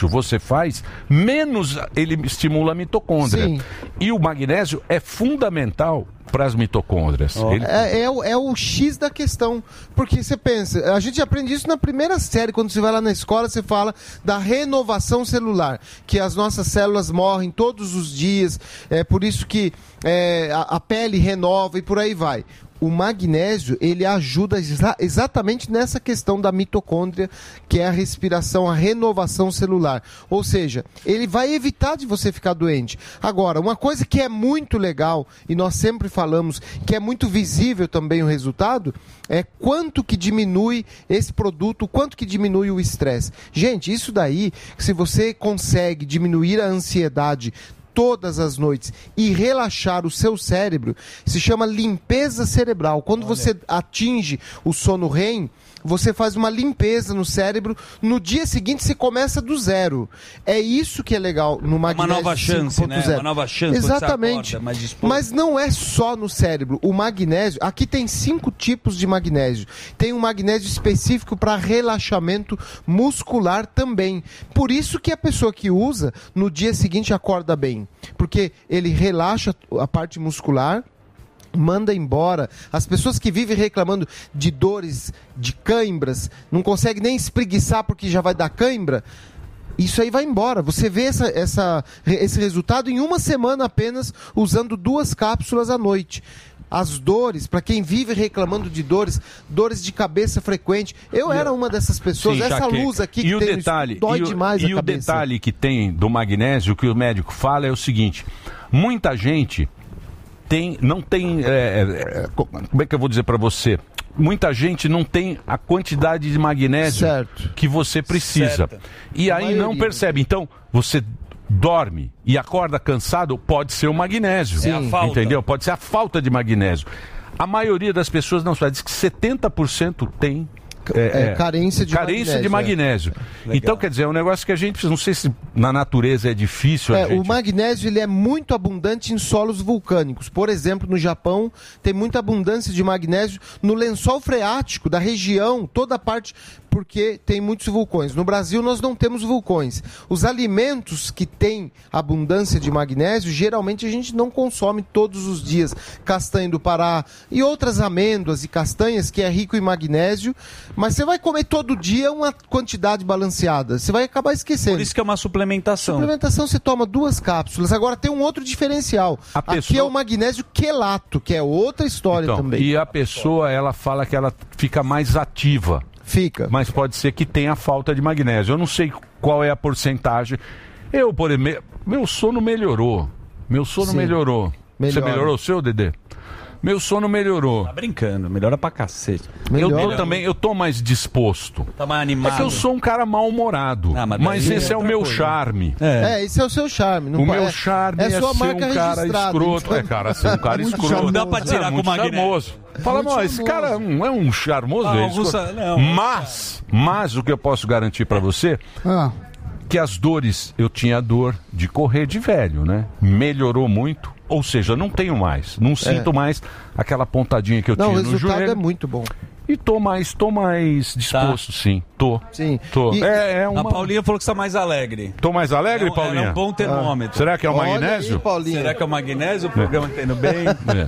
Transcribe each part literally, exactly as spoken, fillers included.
você faz, menos ele estimula a mitocôndria. Sim. E o magnésio é fundamental para as mitocôndrias. Oh. Ele... É, é, o, é o X da questão. Porque você pensa, a gente aprende isso na primeira série, quando você vai lá na escola, você fala da renovação celular, que as nossas células morrem todos os dias, é por isso que é, a, a pele renova e por aí vai. O magnésio, ele ajuda exa- exatamente nessa questão da mitocôndria, que é a respiração, a renovação celular. Ou seja, ele vai evitar de você ficar doente. Agora, uma coisa que é muito legal, e nós sempre falamos, que é muito visível também o resultado, é quanto que diminui esse produto, quanto que diminui o estresse. Gente, isso daí, se você consegue diminuir a ansiedade todas as noites e relaxar o seu cérebro, se chama limpeza cerebral. Quando Olha. você atinge o sono R E M, você faz uma limpeza no cérebro, no dia seguinte você começa do zero. É isso que é legal no magnésio. Uma nova chance, né? Uma nova chance. Exatamente. Acorda, mais mas não é só no cérebro. O magnésio, aqui tem cinco tipos de magnésio. Tem um magnésio específico para relaxamento muscular também. Por isso que a pessoa que usa, no dia seguinte acorda bem. Porque ele relaxa a parte muscular, manda embora. As pessoas que vivem reclamando de dores, de cãibras, não conseguem nem espreguiçar porque já vai dar cãibra, isso aí vai embora. Você vê essa, essa, esse resultado em uma semana apenas, usando duas cápsulas à noite. As dores, para quem vive reclamando de dores, dores de cabeça frequente. Eu era uma dessas pessoas. Sim, essa luz aqui e que o tem detalhe, dói e o, demais e a o cabeça. detalhe que tem do magnésio, que o médico fala, é o seguinte: muita gente tem, não tem, é, é, como é que eu vou dizer para você? Muita gente não tem a quantidade de magnésio certo. que você precisa. Certo. E a aí maioria. não percebe. Então, você dorme e acorda cansado, pode ser o magnésio. Sim. É a falta. Entendeu? Pode ser a falta de magnésio. A maioria das pessoas não sabe. Diz que setenta por cento tem É, é, carência de carência magnésio. De magnésio. É. Então, quer dizer, é um negócio que a gente precisa. Não sei se na natureza é difícil. É, a gente... O magnésio ele é muito abundante em solos vulcânicos. Por exemplo, no Japão, tem muita abundância de magnésio no lençol freático da região, toda a parte, porque tem muitos vulcões. No Brasil, nós não temos vulcões. Os alimentos que têm abundância de magnésio, geralmente a gente não consome todos os dias. Castanha do Pará e outras amêndoas e castanhas, que é rico em magnésio. Mas você vai comer todo dia uma quantidade balanceada. Você vai acabar esquecendo. Por isso que é uma suplementação. Suplementação você toma duas cápsulas. Agora tem um outro diferencial. A pessoa... Aqui é o magnésio quelato, que é outra história então, também. E a pessoa, ela fala que ela fica mais ativa. Fica. Mas pode ser que tenha falta de magnésio. Eu não sei qual é a porcentagem. Eu, por exemplo, meu sono melhorou. Meu sono Sim. melhorou. Melhora. Você melhorou o seu, Dedê? Meu sono melhorou. Tá brincando, melhora pra cacete. Eu tô também, eu tô mais disposto. Tá mais animado. É que eu sou um cara mal-humorado. Ah, mas mas esse é, é o meu coisa. charme. É. é, esse é o seu charme. Não o pode... meu charme é, é sua ser marca um cara escroto. Então... É, cara, ser um cara escroto. Charmoso. Não dá pra tirar é, com o charmoso. Fala, não, esse cara não é um charmoso. Ah, Augusta, não, mas, mas o que eu posso garantir pra você... Ah. Que as dores, eu tinha dor de correr de velho, né? Melhorou muito, ou seja, não tenho mais, não sinto é. mais aquela pontadinha que eu não, tinha no joelho. O resultado é muito bom. E tô mais, tô mais disposto, tá. sim, tô. Sim. Tô. E, é, é uma... A Paulinha falou que está mais alegre. Tô mais alegre, é um, Paulinha? É um bom termômetro. Ah. Será que é o magnésio? Aí, Paulinha. Será que é o magnésio? O programa está indo bem?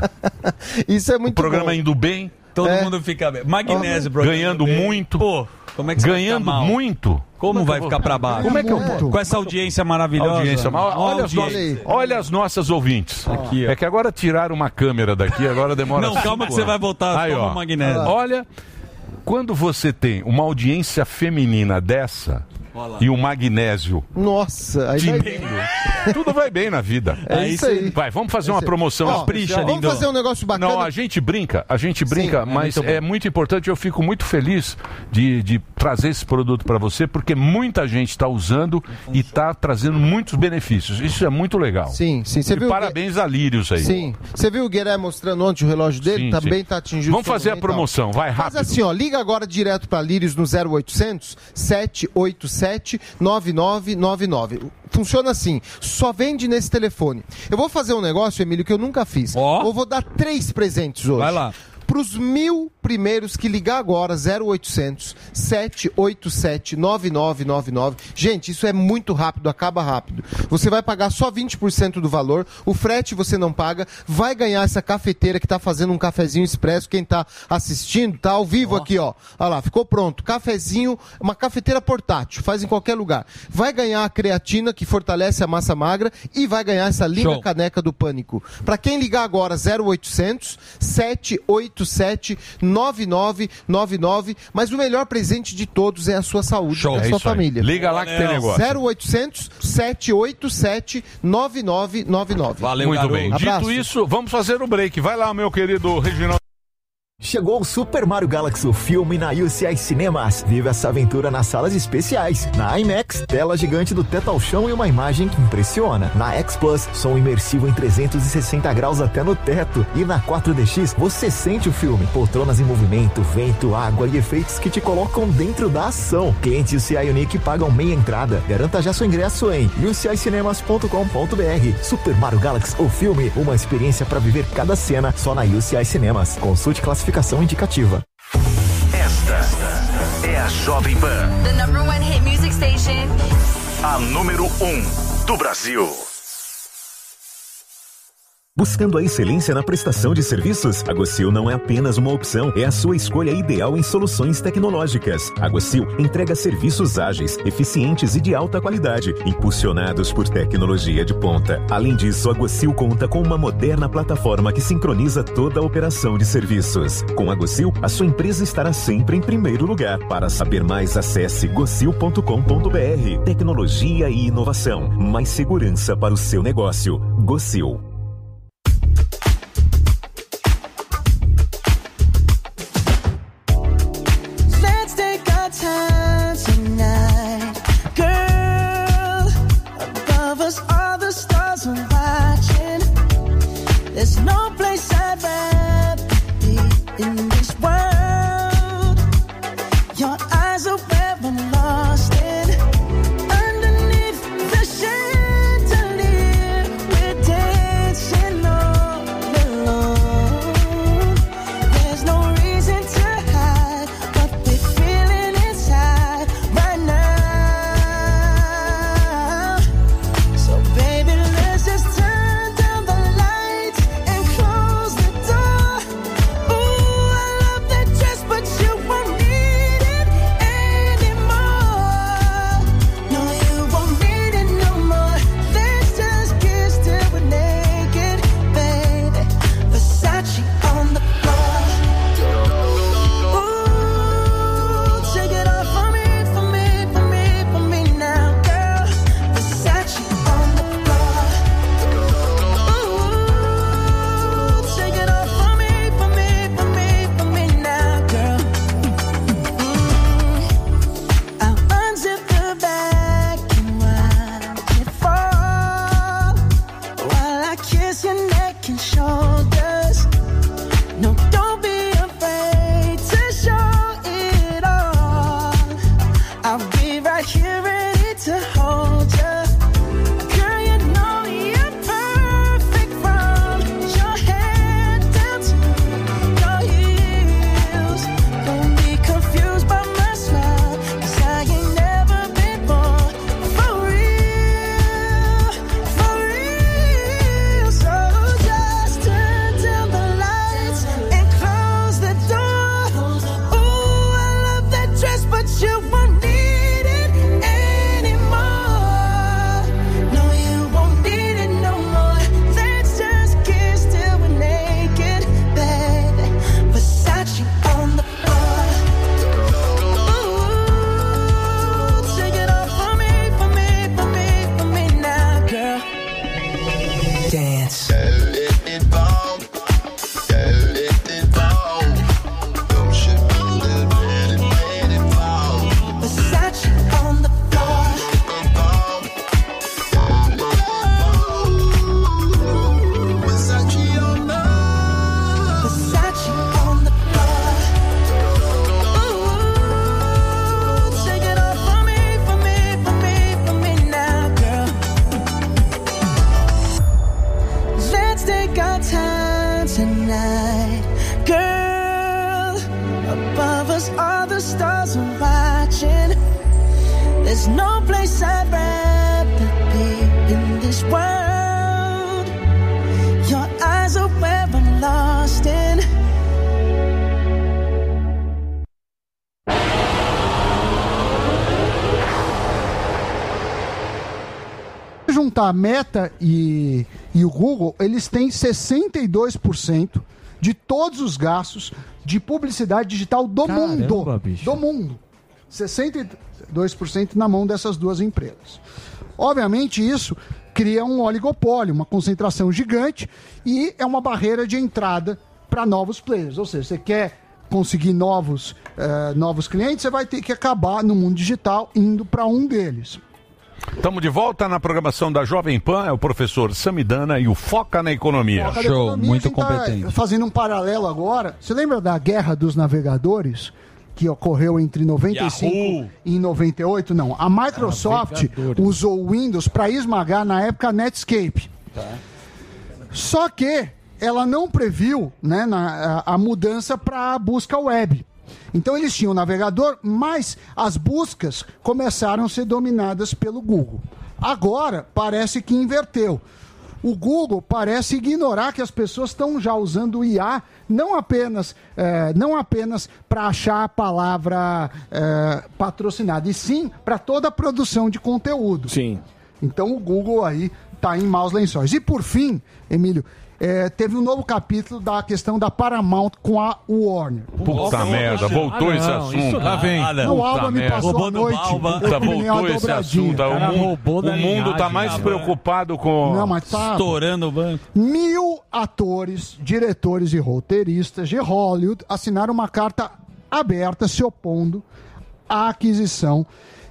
É. Isso é muito bom. O programa bom. indo bem. Todo é. mundo fica bem. Magnésio, oh, ganhando muito. Pô, como é que você ganhando vai ficar mal? muito. Como, Como vai ficar para baixo? Como é que eu vou? Com essa audiência maravilhosa. Audiência, olha, olha, as nossas, olha as nossas ouvintes. Aqui, é que agora tiraram uma câmera daqui, agora demora. Não, calma que você vai voltar Aí, ó, o magnésio. Olha, quando você tem uma audiência feminina dessa e o magnésio. Nossa, aí vai bem. Tudo vai bem na vida. É isso aí. Vai, vamos fazer uma promoção. Ó, vamos fazer um negócio bacana. Não, a gente brinca, a gente brinca, Sim, mas é muito, é muito importante. Eu fico muito feliz de, de trazer esse produto para você, porque muita gente está usando e está trazendo muitos benefícios. Isso é muito legal. Sim, sim. Você e viu parabéns a Lírios aí. Sim. Você viu o Guilherme mostrando ontem o relógio dele? Sim, Também está atingindo. Vamos fazer a promoção, vai rápido. Faz assim, ó, liga agora direto para Lírios no zero oitocentos, sete oito sete, nove nove nove nove. Funciona assim, só vende nesse telefone. Eu vou fazer um negócio, Emílio, que eu nunca fiz. Oh. Eu vou dar três presentes hoje. Vai lá. para os mil primeiros que ligar agora, zero oitocentos, sete oito sete, nove nove nove nove. Gente, isso é muito rápido, acaba rápido. Você vai pagar só vinte por cento do valor, o frete você não paga, vai ganhar essa cafeteira que está fazendo um cafezinho expresso. Quem está assistindo, está ao vivo oh. aqui, ó. Olha lá, ficou pronto. Cafezinho, uma cafeteira portátil, faz em qualquer lugar. Vai ganhar a creatina, que fortalece a massa magra, e vai ganhar essa linda Show. caneca do Pânico. Para quem ligar agora, zero oitocentos, sete oito sete, nove nove nove nove. Mas o melhor presente de todos é a sua saúde, Show. a sua é família. Aí. Liga lá que tem negócio. zero oitocentos, sete oito sete, nove nove nove nove. Valeu, Muito garoto. bem. Abraço. Dito isso, vamos fazer o break. Vai lá, meu querido Reginaldo. Chegou o Super Mario Galaxy, o filme na U C I Cinemas. Vive essa aventura nas salas especiais. Na IMAX, tela gigante do teto ao chão e uma imagem que impressiona. Na X Plus, som imersivo em trezentos e sessenta graus até no teto. E na quatro D X, você sente o filme. Poltronas em movimento, vento, água e efeitos que te colocam dentro da ação. Clientes U C I Unique pagam meia entrada. Garanta já seu ingresso em u c i cinemas ponto com ponto b r. Super Mario Galaxy, o filme, uma experiência para viver cada cena só na U C I Cinemas. Consulte classificação indicativa. Esta é a Jovem Pan. The number one hit music station. A número um do Brasil. Buscando a excelência na prestação de serviços? A Gocil não é apenas uma opção, é a sua escolha ideal em soluções tecnológicas. A Gocil entrega serviços ágeis, eficientes e de alta qualidade, impulsionados por tecnologia de ponta. Além disso, a Gocil conta com uma moderna plataforma que sincroniza toda a operação de serviços. Com a Gocil, a sua empresa estará sempre em primeiro lugar. Para saber mais, acesse gocil ponto com ponto b r. Tecnologia e inovação. Mais segurança para o seu negócio. Gocil. Time tonight, girl. Above us, all the stars are watching. There's no place I'd rather be in this world. Your eyes are where I'm lost in. Underneath the chandelier, we're dancing. There's no place I'd rather be in this world. Your eyes are where I'm lost in. Juntar a Meta e, e o Google, eles têm sessenta e dois por cento de todos os gastos de publicidade digital do Caramba, mundo. bicho. Do mundo. sessenta e dois por cento na mão dessas duas empresas. Obviamente, isso cria um oligopólio, uma concentração gigante e é uma barreira de entrada para novos players. Ou seja, você quer conseguir novos, eh, novos clientes, você vai ter que acabar no mundo digital indo para um deles. Estamos de volta na programação da Jovem Pan, é o professor Samidana e o Foca na Economia. Foca na Economia, a gente tá fazendo um paralelo agora. Você lembra da Guerra dos Navegadores? Que ocorreu entre noventa e cinco Yahoo! e noventa e oito? Não. A Microsoft usou o Windows para esmagar, na época, a Netscape. Tá. Só que ela não previu, né, na, a, a mudança para a busca web. Então eles tinham o navegador, mas as buscas começaram a ser dominadas pelo Google. Agora parece que inverteu. O Google parece ignorar que as pessoas estão já usando o I A não apenas, eh, não apenas para achar a palavra eh, patrocinada, e sim para toda a produção de conteúdo. Sim. Então o Google aí está em maus lençóis. E por fim, Emílio, É, teve um novo capítulo da questão da Paramount com a Warner. Puta merda, voltou ah, esse não, assunto. isso Lá vem. Ah, não. O Alba me passou Roubou a do noite. Balba. Eu Tá, combinei uma voltou esse dobradinha. assunto. O Cara, mundo, roubou da o mundo tá linhagem, mais cara. preocupado com... Não, mas tá... Estourando o banco. Mil atores, diretores e roteiristas de Hollywood assinaram uma carta aberta se opondo à aquisição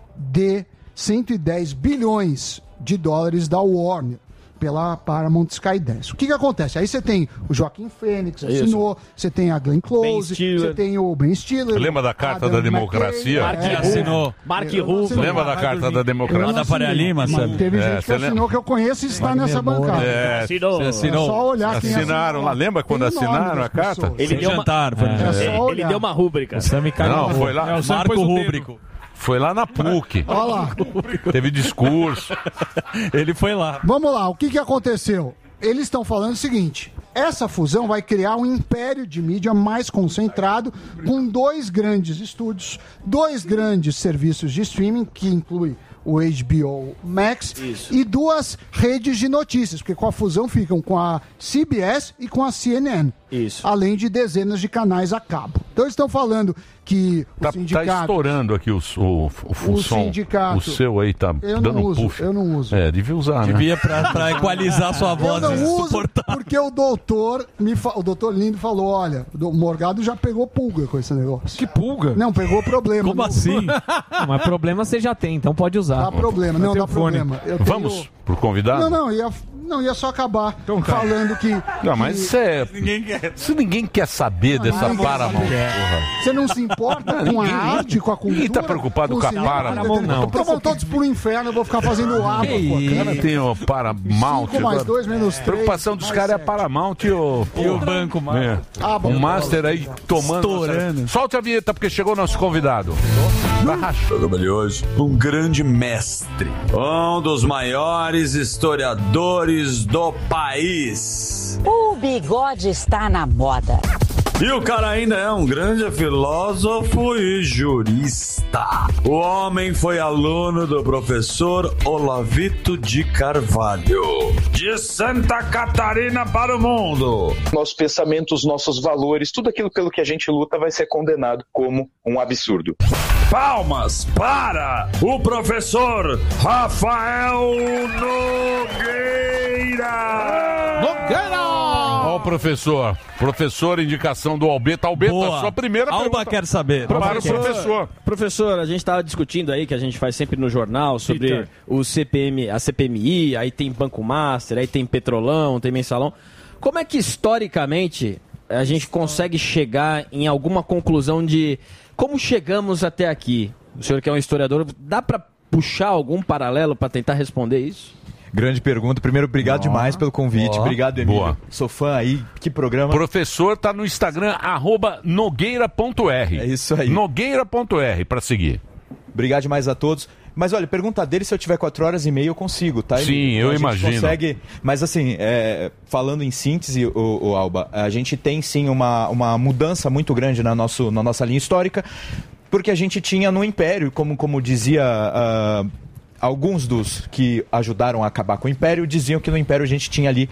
de cento e dez bilhões de dólares da Warner pela Paramount Skydance. O que que acontece? Aí você tem o Joaquim Fênix, assinou, você tem a Glenn Close, você tem o Ben Stiller. Lembra da Carta Adam da Democracia? McKay, Mark assinou. Mark Eu não Ruffalo. assinei. Lembra da Carta da Democracia? Lá da Faria Lima, Mas sabe? teve É, gente que você assinou lembra? que eu conheço e está nessa bancada. É, Assinou. Você assinou? É só olhar quem Assinaram assinou. lá. Lembra quando Tem o nome assinaram das a carta? pessoas. Ele Sem deu uma, jantar. Foi no É jantar. só ele olhar. deu uma rúbrica. Não, foi lá, É, o Marco Rúbrico. foi lá na P U C. Olha lá. Teve discurso. Ele foi lá. Vamos lá, o que, que aconteceu? Eles estão falando o seguinte: essa fusão vai criar um império de mídia mais concentrado, com dois grandes estúdios, dois grandes serviços de streaming, que inclui o H B O Max, Isso. e duas redes de notícias, porque com a fusão ficam com a C B S e com a C N N. Isso. Além de dezenas de canais a cabo. Então eles estão falando que o Tá, tá sindicato... estourando aqui o, o, o, o, O som. sindicato- O seu aí tá Eu dando não um uso, puff. eu não uso. É, devia usar, né? Devia pra, pra equalizar sua Eu voz não uso insuportável. porque o doutor, me fa... o doutor Lindo falou, olha, o Morgado já pegou pulga com esse negócio. Que pulga? Não, pegou problema. Como não... assim? Não, mas problema você já tem, então pode usar. Dá problema, não dá fone. problema. Eu tenho- Vamos pro convidado? Não, não, ia, não, ia só acabar falando que... Não, mas que isso é... Ninguém quer. Se ninguém quer saber dessa ninguém Paramount, sabe. porra. Você não se importa com a Ninguém- arte, com a cultura? ninguém tá preocupado com a cinema, Paramount, não. Então vão todos pro inferno, eu vou ficar fazendo água. pô, O cara tem o Paramount. Cinco mais dois, menos A três, preocupação dos mais caras é a sete. Paramount e o... E o banco, mano. É. Ah, bom. O Master aí tomando... Estourando. Solte a vinheta, porque chegou o nosso convidado. Tá rachando. Programa de hoje, um grande mestre, um dos maiores historiadores do país. O bigode está na moda. E o cara ainda é um grande filósofo e jurista. O homem foi aluno do professor Olavito de Carvalho, de Santa Catarina para o mundo. Nossos pensamentos, nossos valores, tudo aquilo pelo que a gente luta vai ser condenado como um absurdo. Palmas para o professor Rafael Nogueira. Nogueira! Ó o professor. Professor, indicação do Alberto. Alberto, Boa. a sua primeira Alba pergunta. quer saber. Para Alba o quer. professor. Professor, a gente estava discutindo aí, que a gente faz sempre no jornal, sobre Peter. o C P M, a C P M I, aí tem Banco Master, aí tem Petrolão, tem Mensalão. Como é que historicamente a gente consegue chegar em alguma conclusão de como chegamos até aqui? O senhor que é um historiador, dá para puxar algum paralelo para tentar responder isso? Grande pergunta. Primeiro, obrigado Ó. demais pelo convite. Ó. Obrigado, Emílio. Boa. Sou fã aí. Que programa. Professor tá no Instagram, arroba nogueira ponto r. É isso aí. Nogueira ponto r, para seguir. Obrigado demais a todos. Mas olha, pergunta dele, se eu tiver quatro horas e meia eu consigo, tá? Sim, eu a gente imagino. Consegue... Mas assim, é, falando em síntese, o, o Alba, a gente tem sim uma, uma mudança muito grande na, nosso, na nossa linha histórica, porque a gente tinha no Império, como, como dizia uh, alguns dos que ajudaram a acabar com o Império, diziam que no Império a gente tinha ali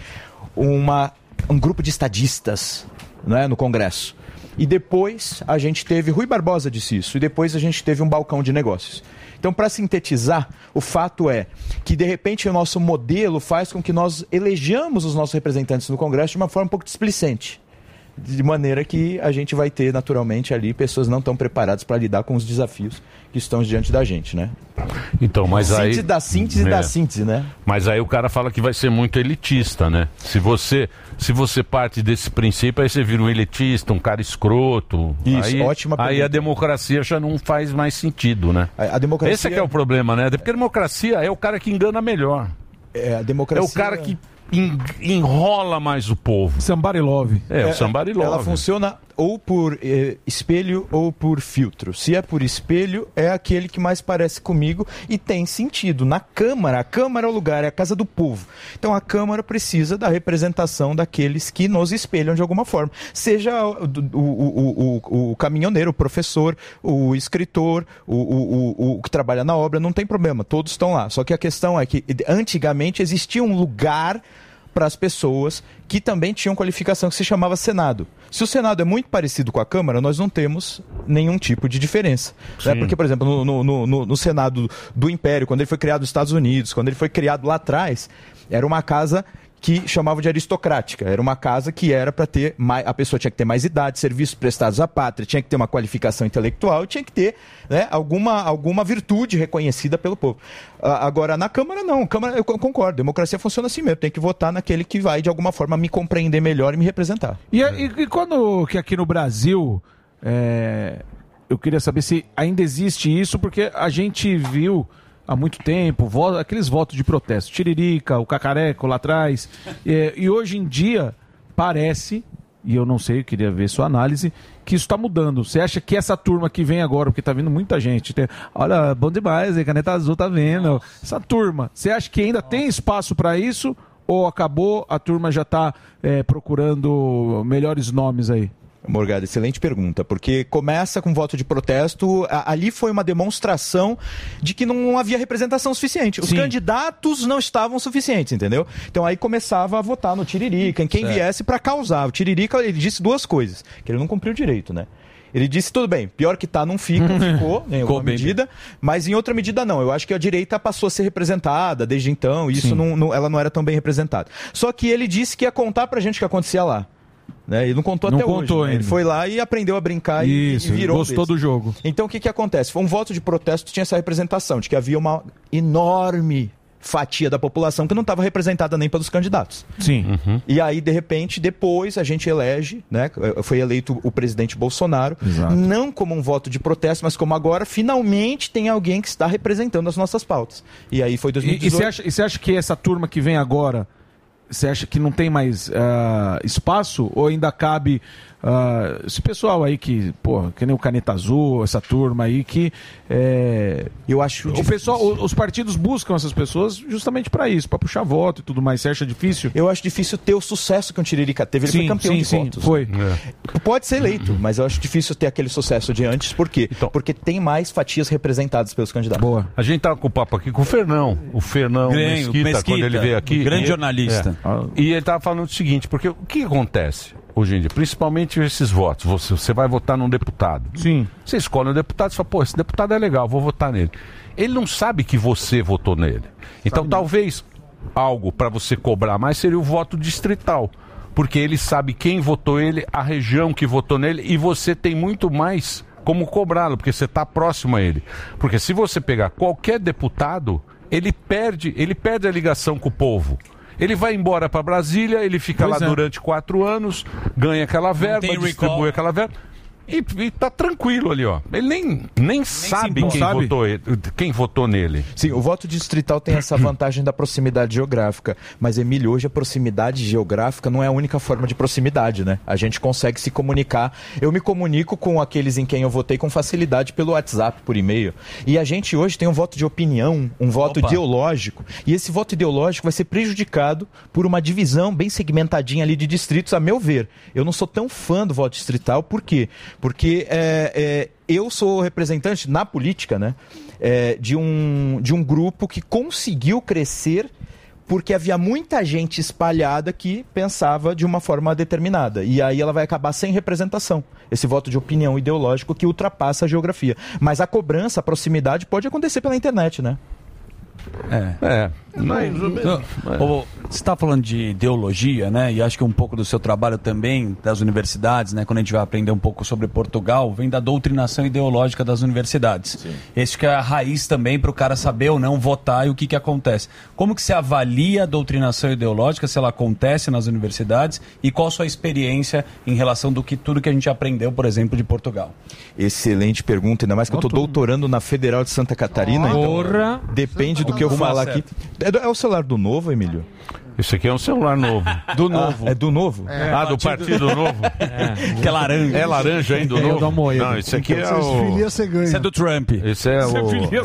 uma, um grupo de estadistas, né, no Congresso. E depois a gente teve, Rui Barbosa disse isso, e depois a gente teve um balcão de negócios. Então, para sintetizar, o fato é que, de repente, o nosso modelo faz com que nós elejamos os nossos representantes no Congresso de uma forma um pouco displicente. De maneira que a gente vai ter, naturalmente, ali pessoas não tão preparadas para lidar com os desafios que estão diante da gente, né? Então, mas aí... Síntese da síntese é. da síntese, né? Mas aí o cara fala que vai ser muito elitista, né? Se você, se você parte desse princípio, aí você vira um elitista, um cara escroto. Isso, aí, ótima pergunta. Aí a democracia já não faz mais sentido, né? A, a democracia... Esse é que é o problema, né? Porque a democracia é o cara que engana melhor. É, a democracia... É o cara que en- enrola mais o povo. Somebody love. É, o somebody love. Ela funciona ou por eh, espelho ou por filtro. Se é por espelho, é aquele que mais parece comigo e tem sentido. Na Câmara, a Câmara é o lugar, é a casa do povo. Então a Câmara precisa da representação daqueles que nos espelham de alguma forma. Seja o, o, o, o, o caminhoneiro, o professor, o escritor, o, o, o, o que trabalha na obra, não tem problema, todos estão lá. Só que a questão é que antigamente existia um lugar para as pessoas que também tinham qualificação que se chamava Senado. Se o Senado é muito parecido com a Câmara, nós não temos nenhum tipo de diferença. Né? Porque, por exemplo, no, no, no, no Senado do Império, quando ele foi criado nos Estados Unidos, quando ele foi criado lá atrás, era uma casa que chamavam de aristocrática. Era uma casa que era para ter mais, a pessoa tinha que ter mais idade, serviços prestados à pátria, tinha que ter uma qualificação intelectual, tinha que ter, né, alguma, alguma virtude reconhecida pelo povo. Uh, agora, na Câmara, não. Câmara, eu concordo. Democracia funciona assim mesmo. Tem que votar naquele que vai, de alguma forma, me compreender melhor e me representar. E, e, e quando que aqui no Brasil, é, eu queria saber se ainda existe isso, porque a gente viu há muito tempo, vo- aqueles votos de protesto, Tiririca, o Cacareco lá atrás, é, e hoje em dia parece, e eu não sei, eu queria ver sua análise, que isso está mudando. Você acha que essa turma que vem agora, porque está vindo muita gente, tem, olha, bom demais, hein, Caneta Azul tá vendo, essa turma, você acha que ainda tem espaço para isso, ou acabou, a turma já está é, procurando melhores nomes aí? Morgado, excelente pergunta, porque começa com voto de protesto, a, ali foi uma demonstração de que não havia representação suficiente. Os Sim. candidatos não estavam suficientes, entendeu? Então aí começava a votar no Tiririca, em quem Certo. viesse para causar. O Tiririca, ele disse duas coisas, que ele não cumpriu direito, né? Ele disse, tudo bem, pior que tá, não fica, ficou em alguma medida, mas em outra medida não. Eu acho que a direita passou a ser representada desde então, e isso não, não, ela não era tão bem representada. Só que ele disse que ia contar pra gente o que acontecia lá. Né? Ele não contou Não até contou hoje. Né? Ele ainda. foi lá e aprendeu a brincar e- Isso, e virou gostou desse. do jogo. Então o que, que acontece? Foi um voto de protesto, tinha essa representação, de que havia uma enorme fatia da população que não estava representada nem pelos candidatos. Sim. E aí, de repente, depois a gente elege, né? Foi eleito o presidente Bolsonaro, Exato. não como um voto de protesto, mas como agora finalmente tem alguém que está representando as nossas pautas. E aí foi dois mil e E, e você dezoito. acha, e você acha que essa turma que vem agora, você acha que não tem mais ah, espaço? Ou ainda cabe ah, esse pessoal aí que, pô, que nem o Caneta Azul, essa turma aí que... é, Eu acho o pessoal, o- os partidos buscam essas pessoas justamente para isso, para puxar voto e tudo mais. Você acha difícil? Eu acho difícil ter o sucesso que o Tiririca teve. Ele Sim, foi campeão sim, de sim, votos. foi. Pode ser eleito, mas eu acho difícil ter aquele sucesso de antes. Por quê? Então. Porque tem mais fatias representadas pelos candidatos. Boa. A gente tava com o papo aqui com o Fernão. O Fernão Grêmio, Mesquita, Mesquita, quando ele veio aqui. um grande e- jornalista. é. E ele tava falando o seguinte, porque o que acontece hoje em dia? Principalmente esses votos. Você, você vai votar num deputado. Sim. Você escolhe um deputado e fala, pô, esse deputado é legal, vou votar nele. Ele não sabe que você votou nele. Então talvez algo para você cobrar mais seria o voto distrital. Porque ele sabe quem votou ele, a região que votou nele, e você tem muito mais como cobrá-lo, porque você está próximo a ele. Porque se você pegar qualquer deputado, ele perde, ele perde a ligação com o povo. Ele vai embora para Brasília, ele fica Pois lá é. durante quatro anos, ganha aquela verba, tem recall. distribui aquela verba. e, e tá tranquilo ali, ó. Ele nem, nem, sabe quem sabe. votou ele, quem votou nele. Sim, o voto distrital tem essa vantagem da proximidade geográfica. Mas, Emílio, hoje a proximidade geográfica não é a única forma de proximidade, né? A gente consegue se comunicar. Eu me comunico com aqueles em quem eu votei com facilidade pelo WhatsApp, por e-mail. E a gente hoje tem um voto de opinião, um voto Opa. ideológico. E esse voto ideológico vai ser prejudicado por uma divisão bem segmentadinha ali de distritos, a meu ver. Eu não sou tão fã do voto distrital, por quê? Porque é, é, eu sou representante na política, né, é, de, um, de um grupo que conseguiu crescer porque havia muita gente espalhada que pensava de uma forma determinada. E aí ela vai acabar sem representação. Esse voto de opinião ideológico que ultrapassa a geografia. Mas a cobrança, a proximidade pode acontecer pela internet, né? É. É. Mas, ô, você está falando de ideologia, né? E acho que um pouco do seu trabalho também, das universidades, né? Quando a gente vai aprender um pouco sobre Portugal, vem da doutrinação ideológica das universidades. Sim. Esse que é a raiz também para o cara saber ou não votar e o que, que acontece. Como que se avalia a doutrinação ideológica, se ela acontece nas universidades, e qual a sua experiência em relação do que tudo que a gente aprendeu, por exemplo, de Portugal? Excelente pergunta, ainda mais que eu estou doutorando na Federal de Santa Catarina. Oh, então porra. Depende do que eu falar aqui. É, do, é o celular do Novo, Emílio? Esse aqui é um celular novo. Do Novo. Ah, é do Novo? É, ah, do Partido Novo? É. Que é laranja. É laranja, hein, do é, Novo? Não, esse aqui é o... Esse é do Trump. Esse é o...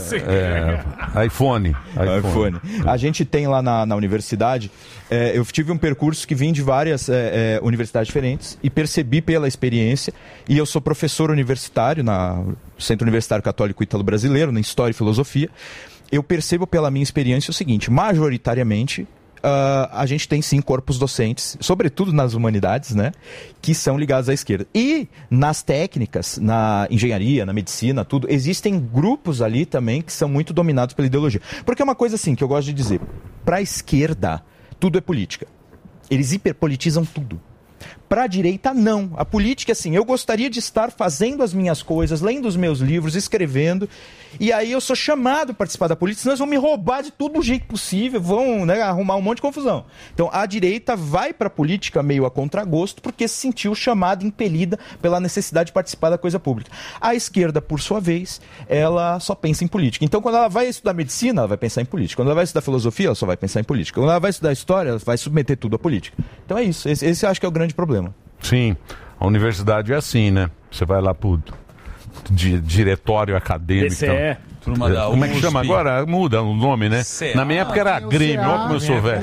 É, iPhone. iPhone. A gente tem lá na, na universidade, é, eu tive um percurso que vim de várias é, é, universidades diferentes e percebi pela experiência, e eu sou professor universitário na Centro Universitário Católico Ítalo Brasileiro, na História e Filosofia. Eu percebo pela minha experiência o seguinte: majoritariamente uh, a gente tem sim corpos docentes, sobretudo nas humanidades, né, que são ligados à esquerda. E nas técnicas, na engenharia, na medicina, tudo, existem grupos ali também que são muito dominados pela ideologia. Porque é uma coisa assim que eu gosto de dizer: para a esquerda tudo é política. Eles hiperpolitizam tudo. Para a direita, não. A política é assim: eu gostaria de estar fazendo as minhas coisas, lendo os meus livros, escrevendo, e aí eu sou chamado a participar da política, senão eles vão me roubar de todo o jeito possível, vão, né, arrumar um monte de confusão. Então a direita vai para a política meio a contragosto, porque se sentiu chamada, impelida pela necessidade de participar da coisa pública. A esquerda, por sua vez, ela só pensa em política. Então quando ela vai estudar medicina, ela vai pensar em política. Quando ela vai estudar filosofia, ela só vai pensar em política. Quando ela vai estudar história, ela vai submeter tudo à política. Então é isso. Esse, esse eu acho que é o grande problema. Sim, a universidade é assim, né? Você vai lá pro di diretório acadêmico. D C E, turma da Como é que U S P. chama agora? Muda o nome, né? C A. Na minha época era Grêmio, olha como eu sou velho.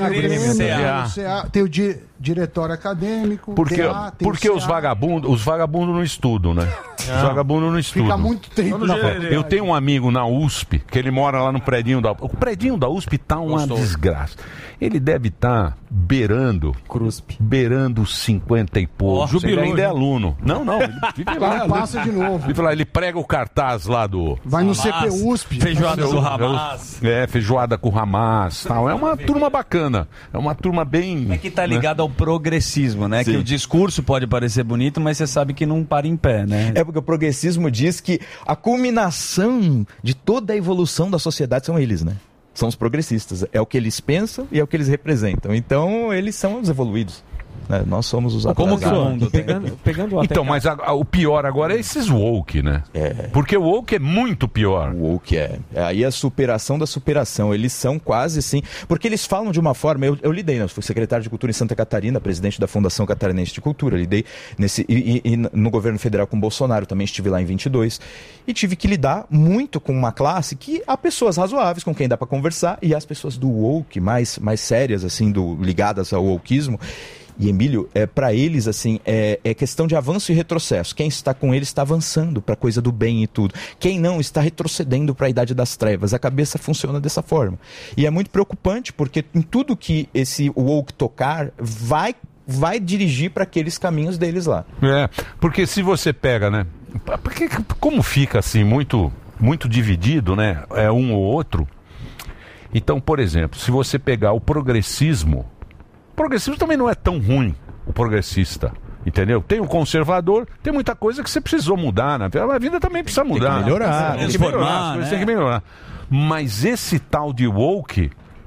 C A. Tem o di diretório acadêmico. Porque, T A, tem porque o os vagabundos, os vagabundos não estudam, né? Os vagabundos não estudam. Fica muito tempo Não, na eu tenho um amigo na U S P, que ele mora lá no predinho da U S P. O predinho da U S P tá uma Gostoso. desgraça. Ele deve estar tá beirando, Cruspe. beirando cinquenta e poucos. Oh, ele ainda é jubilou, aluno. Não, não. Ele vive lá. Ele passa de novo. Ele, fala, ele prega o cartaz lá do... Vai no Hamas, C P U S P. Feijoada do Hamas. É, feijoada com Hamas. Tal. É uma turma bacana. É uma turma bem... É que tá ligado ao progressismo, né? Sim. Que o discurso pode parecer bonito, mas você sabe que não para em pé, né? É porque o progressismo diz que a culminação de toda a evolução da sociedade são eles, né? São os progressistas. É o que eles pensam e é o que eles representam. Então, eles são os evoluídos. Né? Nós somos os Como que atrasados. o mundo Pegando, pegando até Então, mas a- a- o pior agora é esses woke, né? É. Porque o woke é muito pior. O woke é. é. Aí a superação da superação. Eles são quase assim. Porque eles falam de uma forma. Eu, eu lidei, né? Eu fui secretário de Cultura em Santa Catarina, presidente da Fundação Catarinense de Cultura. Lidei nesse, e, e, e no governo federal com Bolsonaro. Também estive lá em vinte e dois. E tive que lidar muito com uma classe que há pessoas razoáveis com quem dá para conversar. E as pessoas do woke, mais, mais sérias, assim, do, ligadas ao wokeismo. E, Emílio, é, para eles, assim, é, é questão de avanço e retrocesso. Quem está com eles está avançando para a coisa do bem e tudo. Quem não está retrocedendo para a idade das trevas. A cabeça funciona dessa forma. E é muito preocupante, porque em tudo que esse woke tocar, vai, vai dirigir para aqueles caminhos deles lá. É, porque se você pega, né? Porque, como fica assim, muito, muito dividido, né? É um ou outro. Então, por exemplo, se você pegar o progressismo, o progressismo também não é tão ruim, o progressista. Entendeu? Tem o conservador, tem muita coisa que você precisou mudar, né? A vida também precisa mudar. melhorar, Tem que melhorar, as coisas têm que melhorar. Mas esse tal de woke,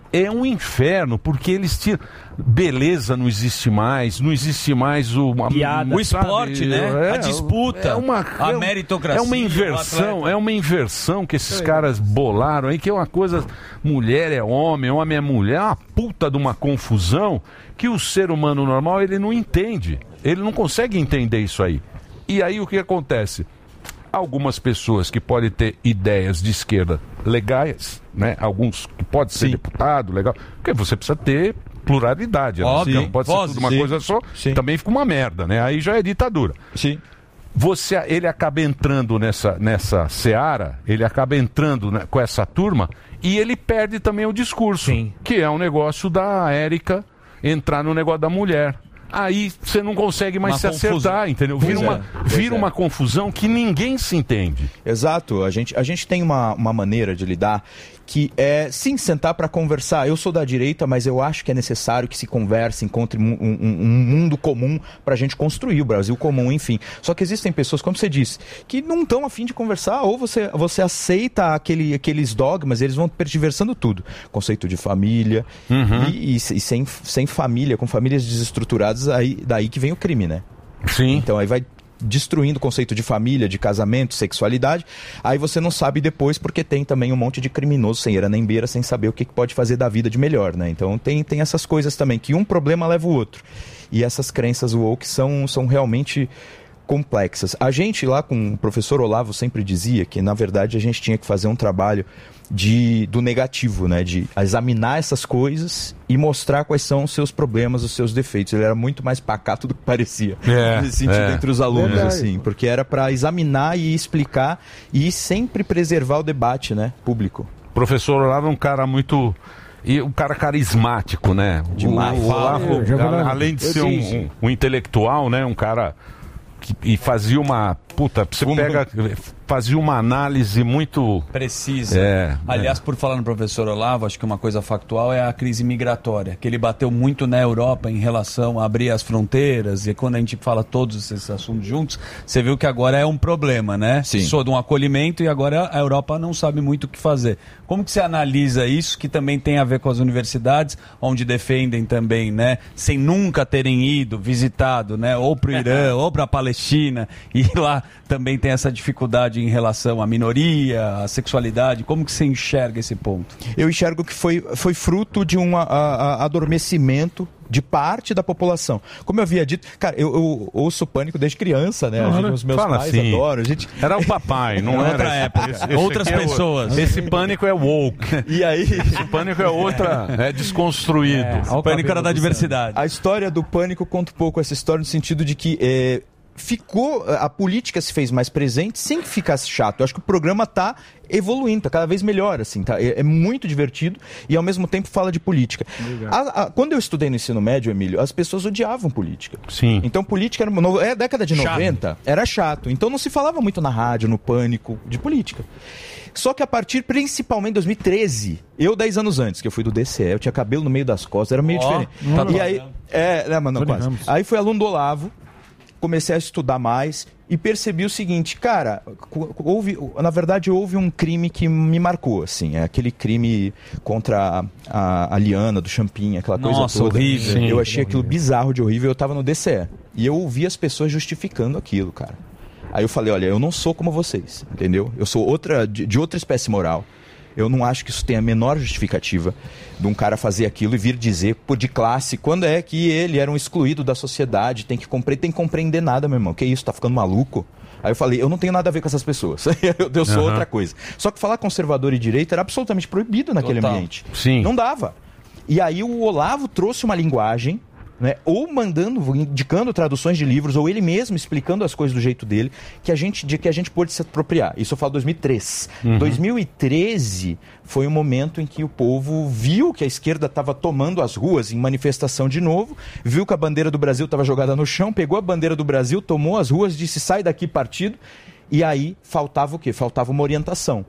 é um inferno, porque eles tiram... Beleza não existe mais, não existe mais o... Piada. O esporte, né? A disputa, é uma, a é, meritocracia, É uma inversão, é uma inversão que esses caras bolaram aí, que é uma coisa... Mulher é homem, homem é mulher, é uma puta de uma confusão que o ser humano normal, ele não entende. Ele não consegue entender isso aí. E aí o que acontece? Algumas pessoas que podem ter ideias de esquerda legais, né? Alguns que podem ser deputado, legal, porque você precisa ter pluralidade, né? Óbvio. Não pode Voz, ser tudo uma sim. coisa só, Sim. também fica uma merda, né? Aí já é ditadura. Sim. Você, ele acaba entrando nessa, nessa seara, ele acaba entrando, né, com essa turma e ele perde também o discurso, sim, que é um negócio da Érica entrar no negócio da mulher. Aí você não consegue mais Uma se confusão. acertar, entendeu? Vira, Pois é, uma, pois vira é. uma confusão que ninguém se entende. Exato, a gente, a gente tem uma, uma maneira de lidar que é, sim, sentar para conversar. Eu sou da direita, mas eu acho que é necessário que se converse, encontre um, um, um mundo comum para a gente construir o Brasil comum, enfim. Só que existem pessoas, como você disse, que não estão a fim de conversar, ou você, você aceita aquele, aqueles dogmas, eles vão perdiversando tudo. Conceito de família, Uhum. e, e, e sem, sem família, com famílias desestruturadas, aí, daí que vem o crime, né? Sim. Então aí vai destruindo o conceito de família, de casamento, sexualidade, aí você não sabe depois, porque tem também um monte de criminoso sem era nem beira, sem saber o que que pode fazer da vida de melhor, né? Então tem, tem essas coisas também, que um problema leva o outro. E essas crenças woke são, são realmente complexas. A gente lá com o professor Olavo sempre dizia que, na verdade, a gente tinha que fazer um trabalho de, do negativo, né? De examinar essas coisas e mostrar quais são os seus problemas, os seus defeitos. Ele era muito mais pacato do que parecia, É, nesse sentido, é. entre os alunos, Verdade. assim, porque era para examinar e explicar e sempre preservar o debate, né, público. O professor Olavo é um cara muito... E um cara carismático, né? Demais. O, o Olavo, Fala, a- além de ser um, um, um intelectual, né? Um cara que e fazia uma... Puta, você pega... Fazia uma análise muito... Precisa. É, Aliás, por falar no professor Olavo, acho que uma coisa factual é a crise migratória, que ele bateu muito na Europa em relação a abrir as fronteiras, e quando a gente fala todos esses assuntos juntos, você viu que agora é um problema, né? Sim. Sou de um acolhimento e agora a Europa não sabe muito o que fazer. Como que você analisa isso, que também tem a ver com as universidades, onde defendem também, né? Sem nunca terem ido, visitado, né? Ou para o Irã, ou para a Palestina, e lá também tem essa dificuldade em relação à minoria, à sexualidade. Como que você enxerga esse ponto? Eu enxergo que foi, foi fruto de um a- a- adormecimento de parte da população. Como eu havia dito, cara, eu, eu ouço Pânico desde criança, né? A gente, os meus Fala pais assim. adoram. A gente... Era o papai, não Era era? outra época. Esse- esse Outras aqui é o- pessoas. Esse pânico é woke. E aí... Esse pânico é outra... É desconstruído. É, o pânico era da diversidade. A história do Pânico conta um pouco essa história no sentido de que é, ficou, a política se fez mais presente sem que ficasse chato. Eu acho que o programa tá evoluindo, tá cada vez melhor, assim, tá? É, é muito divertido e ao mesmo tempo fala de política. A- a- quando eu estudei no ensino médio, Emílio, as pessoas odiavam política. Sim. Então política era, no- é década de Chato. noventa, era chato. Então não se falava muito na rádio, no Pânico, de política. Só que a partir, principalmente em dois mil e treze, eu dez anos antes, que eu fui do D C E, eu tinha cabelo no meio das costas, era meio Ó, diferente. tá e aí, é, né, mano, Tony quase. Ramos. Aí fui aluno do Olavo, comecei a estudar mais e percebi o seguinte, cara, co- houve, na verdade houve um crime que me marcou, assim, é aquele crime contra a, a Liana do Champinha, aquela coisa Nossa, toda. horrível. Sim. Eu achei aquilo bizarro de horrível, eu tava no D C E e eu ouvi as pessoas justificando aquilo, cara. Aí eu falei, olha, eu não sou como vocês, entendeu? Eu sou outra, de, de outra espécie moral. Eu não acho que isso tenha a menor justificativa de um cara fazer aquilo e vir dizer por de classe, quando é que ele era um excluído da sociedade, tem que, compre... tem que compreender nada, meu irmão. Que isso, tá ficando maluco? Aí eu falei, eu não tenho nada a ver com essas pessoas. eu eu sou Uhum. outra coisa. Só que falar conservador e direita era absolutamente proibido naquele Total. ambiente. Sim. Não dava. E aí o Olavo trouxe uma linguagem, né, ou mandando, indicando traduções de livros, ou ele mesmo explicando as coisas do jeito dele, que a gente, de que a gente pôde se apropriar. Isso eu falo dois mil e três. Uhum. dois mil e treze foi o momento em que o povo viu que a esquerda estava tomando as ruas em manifestação de novo, viu que a bandeira do Brasil estava jogada no chão, pegou a bandeira do Brasil, tomou as ruas, disse sai daqui partido, e aí faltava o quê? Faltava uma orientação.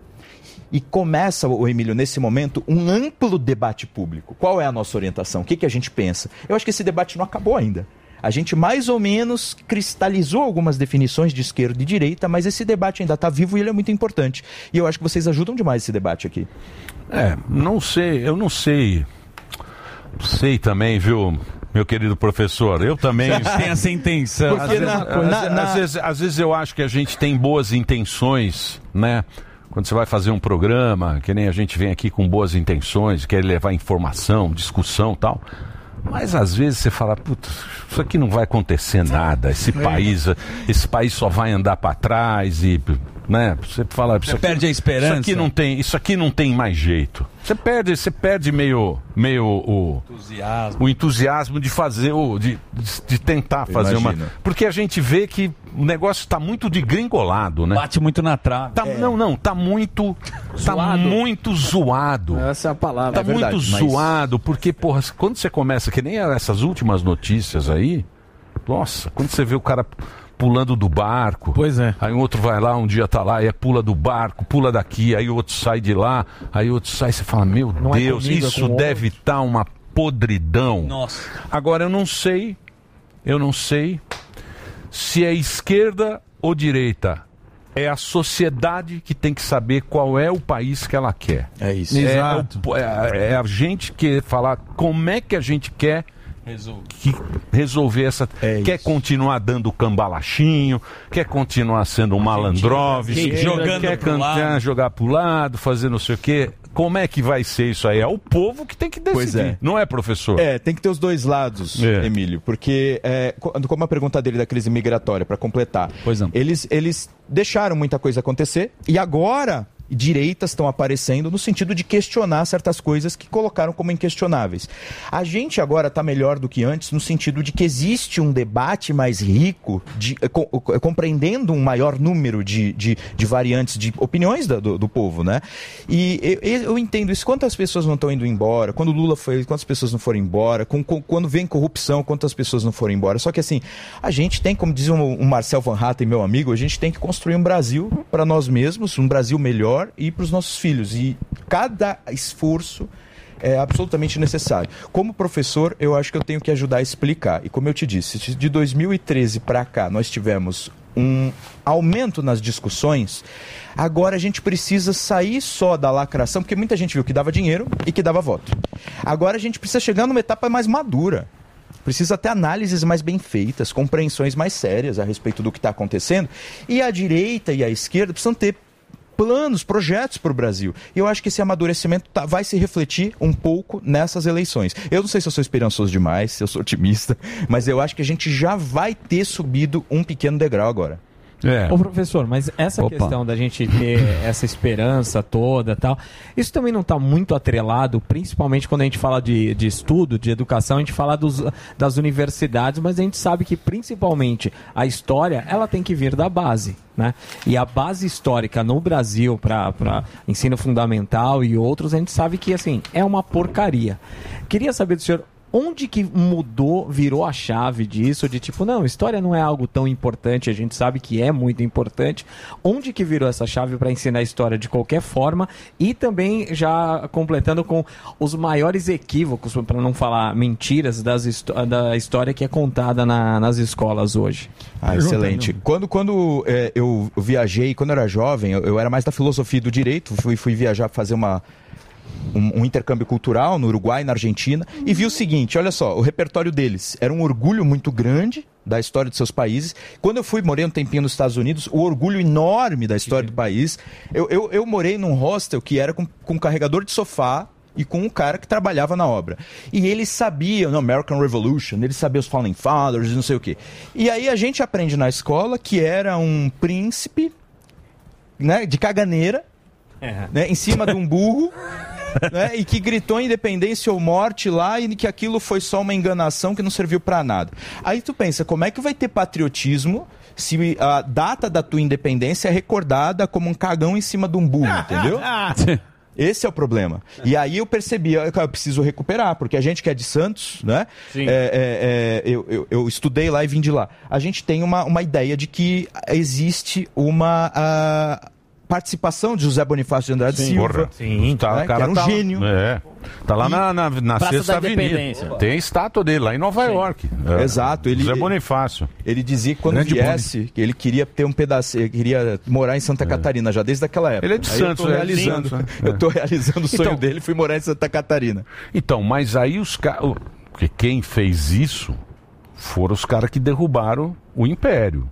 E começa, o Emílio, nesse momento, um amplo debate público. Qual é a nossa orientação? O que, que a gente pensa? Eu acho que esse debate não acabou ainda. A gente mais ou menos cristalizou algumas definições de esquerda e direita, mas esse debate ainda está vivo e ele é muito importante. E eu acho que vocês ajudam demais esse debate aqui. É, não sei, eu não sei. Sei também, viu, meu querido professor? Eu também. Tem essa intenção. Porque às, na, vezes, na, às, na... Às, vezes, às vezes eu acho que a gente tem boas intenções, né? Quando você vai fazer um programa, que nem a gente vem aqui com boas intenções, quer levar informação, discussão e tal. Mas às vezes você fala, putz, isso aqui não vai acontecer nada, esse país, esse país só vai andar para trás e, né? Você fala, você aqui, perde a esperança. Isso aqui não tem, isso aqui não tem mais jeito. Você perde, você perde meio, meio o entusiasmo, o entusiasmo de fazer, o, de, de tentar fazer Imagina. uma, porque a gente vê que o negócio está muito degringolado, né? Bate muito na trave. Tá, é. Não, não, tá muito, tá Zoado. muito zoado. Essa é a palavra. Tá é verdade, muito mas... zoado, porque, porra, quando você começa, que nem essas últimas notícias aí, nossa, quando você vê o cara pulando do barco, pois é. Aí o outro vai lá, um dia tá lá, e é pula do barco, pula daqui, aí o outro sai de lá, aí o outro sai, você fala, meu não Deus, é comigo, isso é deve estar tá uma podridão. Nossa. Agora, eu não sei, eu não sei se é esquerda ou direita. É a sociedade que tem que saber qual é o país que ela quer. É isso. É, Exato. o, é, é a gente que falar como é que a gente quer que resolver essa... É quer continuar dando cambalachinho, quer continuar sendo um malandrovski, jogando quer pro cantar, lado. jogar pro lado, fazer não sei o quê. Como é que vai ser isso aí? É o povo que tem que decidir, Pois é. não é, professor? É, tem que ter os dois lados, É. Emílio, porque, é, co- como a pergunta dele da crise migratória, para completar, Pois não. eles, eles deixaram muita coisa acontecer e agora direitas estão aparecendo no sentido de questionar certas coisas que colocaram como inquestionáveis. A gente agora está melhor do que antes no sentido de que existe um debate mais rico, de, co- compreendendo um maior número de, de, de variantes de opiniões da- do, do povo, né? E eu, eu entendo isso. Quantas pessoas não estão indo embora? Quando o Lula foi, quantas pessoas não foram embora? Com, com, quando vem corrupção, quantas pessoas não foram embora? Só que assim, a gente tem, como diz o um, um Marcel Van Hatten, meu amigo, a gente tem que construir um Brasil para nós mesmos, um Brasil melhor e para os nossos filhos. E cada esforço é absolutamente necessário. Como professor, eu acho que eu tenho que ajudar a explicar. E como eu te disse, de dois mil e treze para cá nós tivemos um aumento nas discussões, agora a gente precisa sair só da lacração, porque muita gente viu que dava dinheiro e que dava voto. Agora a gente precisa chegar numa etapa mais madura. Precisa ter análises mais bem feitas, compreensões mais sérias a respeito do que está acontecendo. E a direita e a esquerda precisam ter planos, projetos para o Brasil. E eu acho que esse amadurecimento tá, vai se refletir um pouco nessas eleições. Eu não sei se eu sou esperançoso demais, se eu sou otimista, mas eu acho que a gente já vai ter subido um pequeno degrau agora. É. Ô professor, mas essa Opa. questão da gente ter essa esperança toda e tal, isso também não está muito atrelado, principalmente quando a gente fala de, de estudo, de educação, a gente fala dos, das universidades, mas a gente sabe que principalmente a história, ela tem que vir da base, né? E a base histórica no Brasil para ensino fundamental e outros, a gente sabe que assim, é uma porcaria. Queria saber do senhor, onde que mudou, virou a chave disso, de tipo, não, história não é algo tão importante, a gente sabe que é muito importante. Onde que virou essa chave para ensinar história de qualquer forma e também já completando com os maiores equívocos, para não falar mentiras, das histó- da história que é contada na- nas escolas hoje? Ah, excelente. Quando, quando é, eu viajei, quando eu era jovem, eu, eu era mais da filosofia e do direito, fui, fui viajar fazer uma... Um, um intercâmbio cultural no Uruguai, na Argentina, e vi o seguinte, olha só, o repertório deles era um orgulho muito grande da história de seus países. Quando eu fui, morei um tempinho nos Estados Unidos, o orgulho enorme da história do país. Eu, eu, eu morei num hostel que era com, com um carregador de sofá e com um cara que trabalhava na obra. E eles sabiam, no American Revolution, eles sabiam os Founding Fathers, não sei o quê. E aí a gente aprende na escola que era um príncipe, né, de caganeira, É. né, em cima de um burro, né, e que gritou independência ou morte lá e que aquilo foi só uma enganação que não serviu pra nada. Aí tu pensa, como é que vai ter patriotismo se a data da tua independência é recordada como um cagão em cima de um burro, entendeu? Esse é o problema. E aí eu percebi, eu, eu preciso recuperar, porque a gente que é de Santos, né? Sim. É, é, é, eu, eu, eu estudei lá e vim de lá. A gente tem uma, uma ideia de que existe uma... Uh, participação de José Bonifácio de Andrade Sim. Silva. Porra. Sim, tá, né, o cara que era um tá, gênio. É. Tá lá E- na, na, na Praça Sexta da Avenida. Independência. Tem a estátua dele lá em Nova Sim. York. É. Exato. Ele, José Bonifácio. Ele dizia que quando Grande viesse, que ele queria ter um pedaço, ele queria morar em Santa Catarina, já desde aquela época. Ele é de Aí Santos, eu tô é de realizando, Santos, né? eu tô realizando o sonho Então- dele, fui morar em Santa Catarina. Então, mas aí os caras... Porque quem fez isso foram os caras que derrubaram o Império.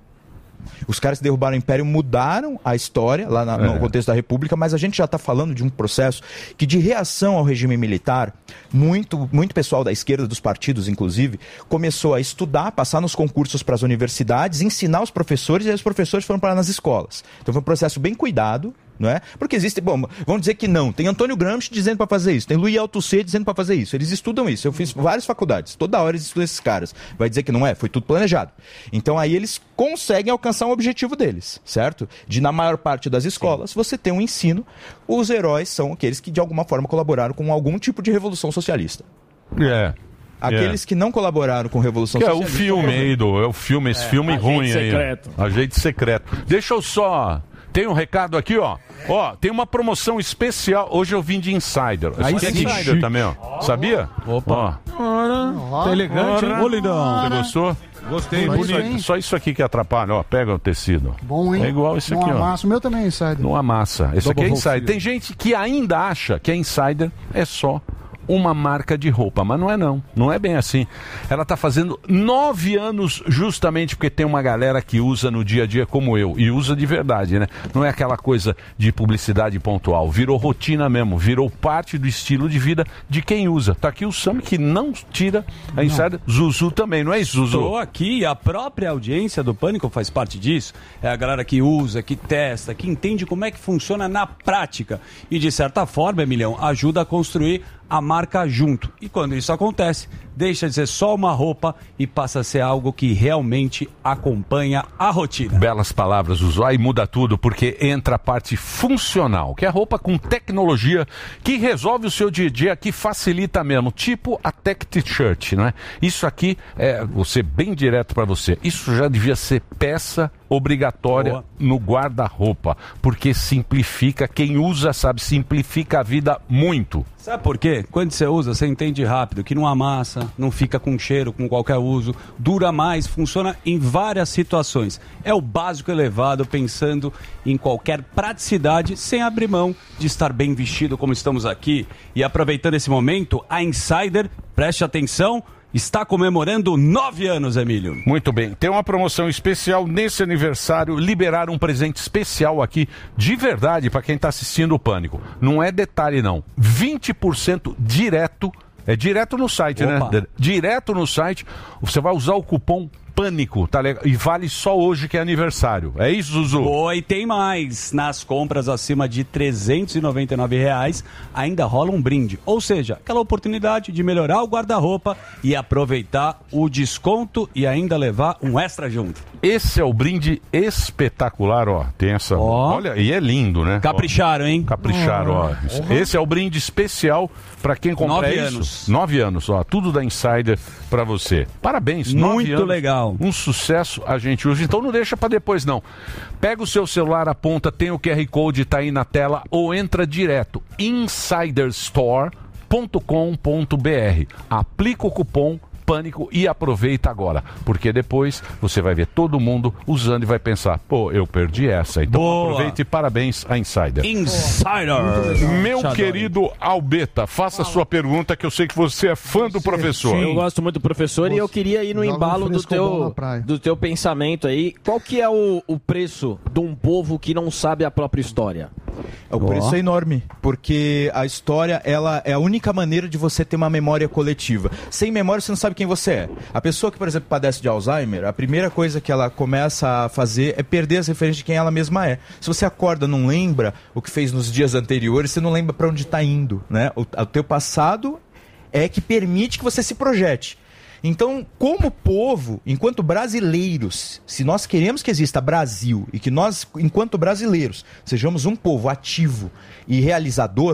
Os caras que derrubaram o Império mudaram a história lá na- no É. contexto da República, mas a gente já está falando de um processo que, de reação ao regime militar, muito, muito pessoal da esquerda, dos partidos inclusive, começou a estudar, passar nos concursos para as universidades, ensinar os professores, e aí os professores foram para nas escolas. Então foi um processo bem cuidado. Não é? Porque existe, bom, vamos dizer que não. Tem Antônio Gramsci dizendo para fazer isso, tem Louis Althusser dizendo para fazer isso. Eles estudam isso. Eu fiz várias faculdades, toda hora eles estudam esses caras. Vai dizer que não é? Foi tudo planejado. Então aí eles conseguem alcançar um objetivo deles, certo? De na maior parte das escolas você tem um ensino. Os heróis são aqueles que de alguma forma colaboraram com algum tipo de revolução socialista. É. Aqueles É. que não colaboraram com revolução Que é o socialista. filme aí, do, é o filme, esse É, filme Agente ruim Secreto. aí. ó. Agente Secreto. Deixa eu só... Tem um recado aqui, ó. Ó, tem uma promoção especial. Hoje eu vim de Insider. Aí Esse aqui sim. é Insider Chique. também, ó. Sabia? Opa. Ora, tá elegante, hein? Ô, lindão. Você gostou? Gostei, Só bonito. isso- Só isso aqui que atrapalha, ó. Pega o tecido. Bom, hein? É igual esse Não aqui, ó. amassa. O meu também é insider. Não amassa. Esse aqui é Double Insider. Wolf. Tem gente que ainda acha que a Insider é só uma marca de roupa, mas não é não. Não é bem assim. Ela está fazendo nove anos justamente porque tem uma galera que usa no dia a dia como eu. E usa de verdade, né? Não é aquela coisa de publicidade pontual. Virou rotina mesmo. Virou parte do estilo de vida de quem usa. Tá aqui o Sam que não tira a Insider. Zuzu também, não é isso, Zuzu? Estou aqui, a própria audiência do Pânico faz parte disso. É a galera que usa, que testa, que entende como é que funciona na prática. E de certa forma, Emilhão, ajuda a construir a marca junto. E quando isso acontece, deixa de ser só uma roupa e passa a ser algo que realmente acompanha a rotina. Belas palavras, Zuzu. Aí muda tudo porque entra a parte funcional, que é a roupa com tecnologia que resolve o seu dia a dia, que facilita mesmo, tipo a Tech T-shirt, né? Isso aqui é, vou ser bem direto para você, isso já devia ser peça obrigatória Boa. no guarda-roupa, porque simplifica, quem usa sabe, simplifica a vida muito. Sabe por quê? Quando você usa, você entende rápido que não amassa, não fica com cheiro, com qualquer uso, dura mais, funciona em várias situações. É o básico elevado, pensando em qualquer praticidade, sem abrir mão de estar bem vestido como estamos aqui. E aproveitando esse momento, a Insider, preste atenção, está comemorando nove anos, Emílio. Muito bem. Tem uma promoção especial nesse aniversário. Liberaram um presente especial aqui, de verdade, para quem está assistindo o Pânico. Não é detalhe, não. vinte por cento direto. É direto no site, Opa. né? Direto no site. Você vai usar o cupom Pânico, tá legal? E vale só hoje que é aniversário. É isso, Zuzu? Boa, e tem mais. Nas compras acima de trezentos e noventa e nove reais, ainda rola um brinde. Ou seja, aquela oportunidade de melhorar o guarda-roupa e aproveitar o desconto e ainda levar um extra junto. Esse é o brinde espetacular, ó. Tem essa. Olha, e é lindo, né? Capricharam, Ó. hein? Capricharam, ó. Esse é o brinde especial para quem compra Nove isso. anos. Nove anos, ó. Tudo da Insider para você. Parabéns, nove Muito anos. legal. Um sucesso a gente usa. Então não deixa para depois, não. Pega o seu celular, aponta, tem o Q R Code, tá aí na tela, ou entra direto. insider store ponto com ponto b r. Aplica o cupom Pânico e aproveita agora, porque depois você vai ver todo mundo usando e vai pensar, pô, eu perdi essa. Então Boa. aproveita e parabéns a Insider. Insider. Meu Xadori. querido Albeta, faça a sua pergunta, que eu sei que você é fã do professor. Eu gosto muito do professor e eu queria ir no Joga um embalo do frescobol teu, na praia. do teu pensamento aí. Qual que é o, o preço de um povo que não sabe a própria história? O preço é enorme, porque a história ela é a única maneira de você ter uma memória coletiva. Sem memória você não sabe quem você é. A pessoa que, por exemplo, padece de Alzheimer, a primeira coisa que ela começa a fazer é perder as referências de quem ela mesma é. Se você acorda, não lembra o que fez nos dias anteriores, você não lembra para onde está indo, né? O, o teu passado é que permite que você se projete. Então, como povo, enquanto brasileiros, se nós queremos que exista Brasil e que nós, enquanto brasileiros, sejamos um povo ativo e realizador,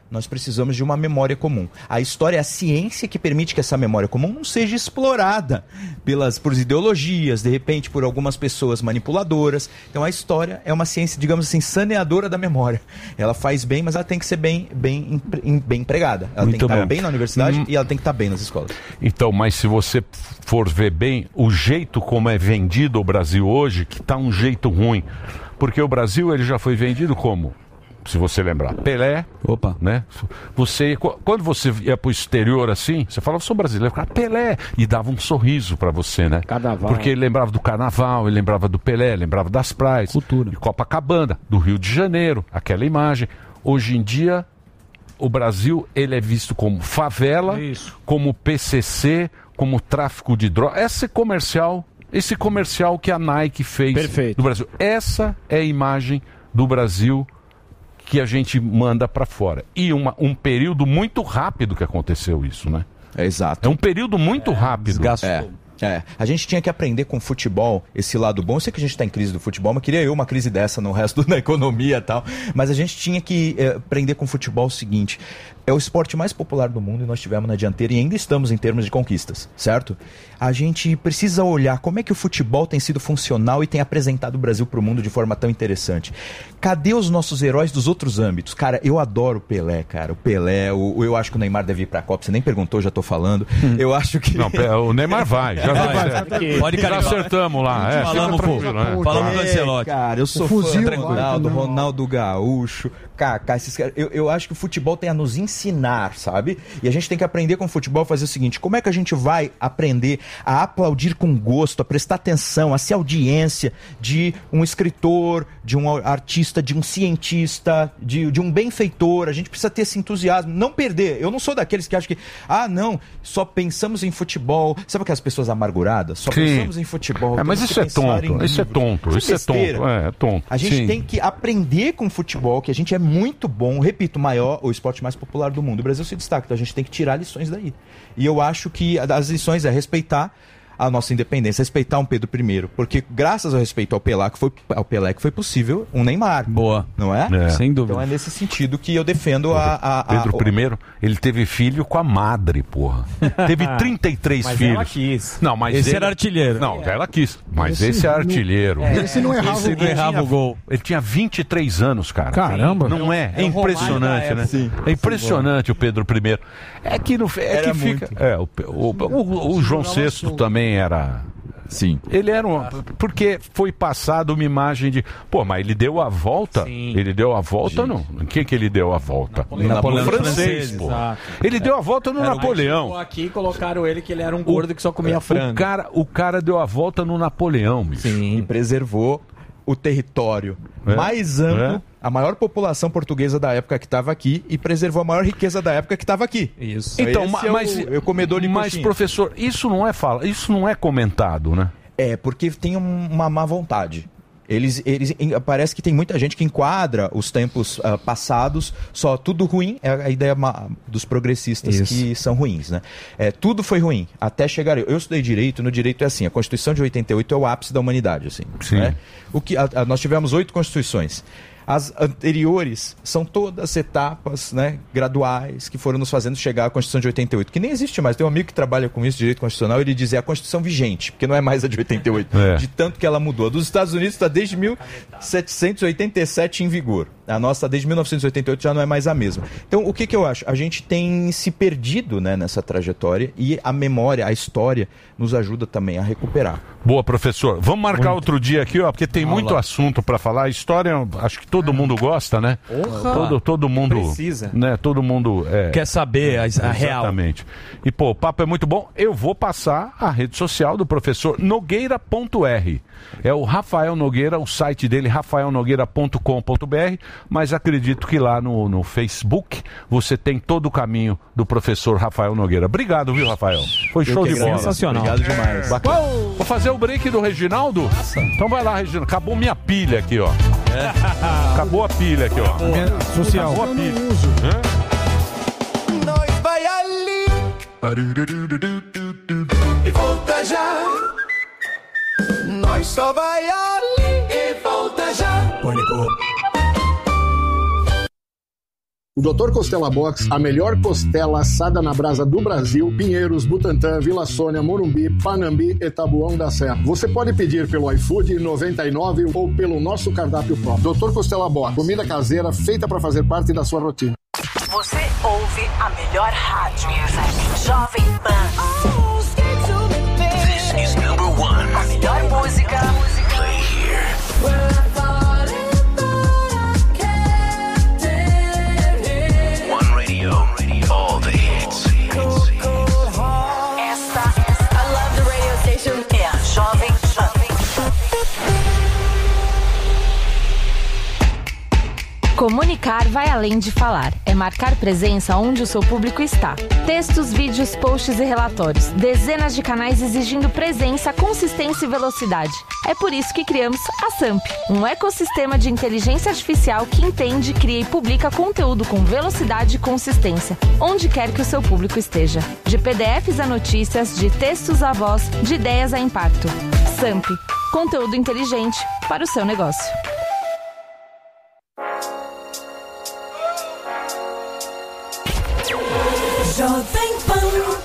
nós precisamos de uma memória comum. A história é a ciência que permite que essa memória comum não seja explorada pelas, por ideologias, de repente por algumas pessoas manipuladoras. Então a história é uma ciência, digamos assim, saneadora da memória. Ela faz bem, mas ela tem que ser bem, bem, bem empregada. Ela Muito tem que estar bom. bem na universidade Hum. e ela tem que estar bem nas escolas. Então, mas se você for ver bem, o jeito como é vendido o Brasil hoje, que tá um jeito ruim. Porque o Brasil, ele já foi vendido como? Se você lembrar, Pelé, Opa. né? Você, qu- quando você ia pro exterior assim, você falava, sou brasileiro, cara, Pelé, e dava um sorriso pra você, né? Carnaval. Porque ele lembrava do carnaval, ele lembrava do Pelé, lembrava das praias, cultura, de Copacabana, do Rio de Janeiro, aquela imagem. Hoje em dia, o Brasil, ele é visto como favela, Isso. como P C C, como tráfico de drogas. Esse comercial, esse comercial que a Nike fez Perfeito. do Brasil. Essa é a imagem do Brasil que a gente manda para fora. E uma, um período muito rápido que aconteceu isso, né? É exato. É um período muito rápido. É. É, a gente tinha que aprender com o futebol esse lado bom. Eu sei que a gente está em crise do futebol, mas queria eu uma crise dessa no resto da economia e tal. Mas a gente tinha que é, aprender com o futebol o seguinte: é o esporte mais popular do mundo e nós tivemos na dianteira e ainda estamos em termos de conquistas, certo? A gente precisa olhar como é que o futebol tem sido funcional e tem apresentado o Brasil para o mundo de forma tão interessante. Cadê os nossos heróis dos outros âmbitos? Cara, eu adoro o Pelé, cara. O Pelé, o, o- eu acho que o Neymar deve ir para a Copa. Você nem perguntou, já tô falando. Eu acho que... Não, pe- o Neymar vai. Já, Vai, vai, vai, vai. pode Já carimbar. acertamos lá. É, Falamos, fica pô. tranquilo, né? Falamos do É, Ancelotti. cara, eu sou O fã fuzil do vai Ronaldo, também. Ronaldo Gaúcho, Kaká, esses caras. Eu, eu acho que o futebol tem a nos ensinar, sabe? E a gente tem que aprender com o futebol a fazer o seguinte: como é que a gente vai aprender a aplaudir com gosto, a prestar atenção, a ser audiência de um escritor, de um artista, de um cientista, de, de um benfeitor? A gente precisa ter esse entusiasmo, não perder. Eu não sou daqueles que acham que, ah, não, só pensamos em futebol. Sabe aquelas pessoas amarguradas? Só Sim. pensamos em futebol. É, mas temos isso que é pensar em tonto. Isso é livros. tonto. Isso é besteira. tonto. É, é tonto. A gente Sim. tem que aprender com o futebol, que a gente é muito bom, repito, o maior, o esporte mais popular do mundo. O Brasil se destaca, então a gente tem que tirar lições daí. E eu acho que a- as lições é respeitar a nossa independência, respeitar um Pedro I, porque graças ao respeito ao Pelé que foi, ao Pelé que foi possível um Neymar. Boa. Não é? É. Sem dúvida. Então é nesse sentido que eu defendo a... a, a Pedro I, ele teve filho com a madre, porra. Teve trinta e três Mas filhos. ela quis. Não, mas Esse ele- era artilheiro. Não, ela quis. Mas Esse esse, é não- artilheiro. Esse não errava Esse o não gol. errava tinha- o gol. Ele tinha vinte e três anos, cara. Caramba. Não é? É É o Romário impressionante, da né? época. É impressionante o Pedro I. É que, no, é Era que fica. É, o, o, o- o João sexto também era. Sim. Ele era um. Porque foi passado uma imagem de. Pô, mas ele deu a volta? Sim. Ele deu a volta, não? Em quem que ele deu a volta? Napoleão no francês, francês, pô. exato. Ele deu a volta no Aí Napoleão. chegou aqui e colocaram ele que ele era um gordo que só comia frango. O cara, o cara deu a volta no Napoleão, bicho. E preservou o território É. mais amplo, É. a maior população portuguesa da época que estava aqui e preservou a maior riqueza da época que estava aqui. Isso. Então, Esse ma- é o- mas, é o comedor de mas coxinha. professor, isso não é fala, isso não é comentado, né? É, porque tem um- uma má vontade. Eles, eles em- parece que tem muita gente que enquadra os tempos ah, passados só tudo ruim, é a ideia ma- dos progressistas Isso. que são ruins, né? É, tudo foi ruim até chegar eu. Eu estudei direito, no direito é assim, a Constituição de oitenta e oito é o ápice da humanidade, assim. Sim. Né? O que a- a- nós tivemos oito constituições. As anteriores são todas etapas, né, graduais que foram nos fazendo chegar à Constituição de oitenta e oito, que nem existe mais. Tem um amigo que trabalha com isso, direito constitucional, ele diz é a Constituição vigente, porque não é mais a de oitenta e oito, É. de tanto que ela mudou. A dos Estados Unidos está desde mil setecentos e oitenta e sete em vigor. A nossa está desde mil novecentos e oitenta e oito, já não é mais a mesma. Então, o que, que eu acho? A gente tem se perdido, né, nessa trajetória e a memória, a história, nos ajuda também a recuperar. Boa, professor. Vamos marcar outro dia aqui, ó, porque tem muito assunto para falar. A história, acho que todo mundo gosta, né? Porra. Todo, todo mundo Precisa. né? Todo mundo é, Quer saber a, a real. Exatamente. E, pô, o papo é muito bom. Eu vou passar a rede social do professor Nogueira ponto r. É o Rafael Nogueira, o site dele, rafael nogueira ponto com ponto b r. Mas acredito que lá no, no Facebook você tem todo o caminho do professor Rafael Nogueira. Obrigado, viu, Rafael? Foi show de bola. Sensacional. Obrigado demais. Bacana. Vou fazer o break do Reginaldo? Então vai lá, Reginaldo. Acabou minha pilha aqui, ó. Acabou a pilha aqui, ó. Social. Acabou a pilha. Hã? Nós vai ali e volta já. Nós só vai ali e volta já. Pânico. O doutor Costela Box, a melhor costela assada na brasa do Brasil, Pinheiros, Butantã, Vila Sônia, Morumbi, Panambi e Taboão da Serra. Você pode pedir pelo iFood noventa e nove ou pelo nosso cardápio próprio. doutor Costela Box, comida caseira feita para fazer parte da sua rotina. Você ouve a melhor rádio. Jovem Pan. This is number one. A melhor música. Play here. One radio, all the hits. Esta, esta, I love the radio station. É a Jovem Pan. Comunicar vai além de falar. É marcar presença onde o seu público está. Textos, vídeos, posts e relatórios. Dezenas de canais exigindo presença, consistência e velocidade. É por isso que criamos a Samp, um ecossistema de inteligência artificial que entende, cria e publica conteúdo com velocidade e consistência, onde quer que o seu público esteja. De P D Fs a notícias, de textos a voz, de ideias a impacto. Samp, conteúdo inteligente para o seu negócio. Jovem Pan.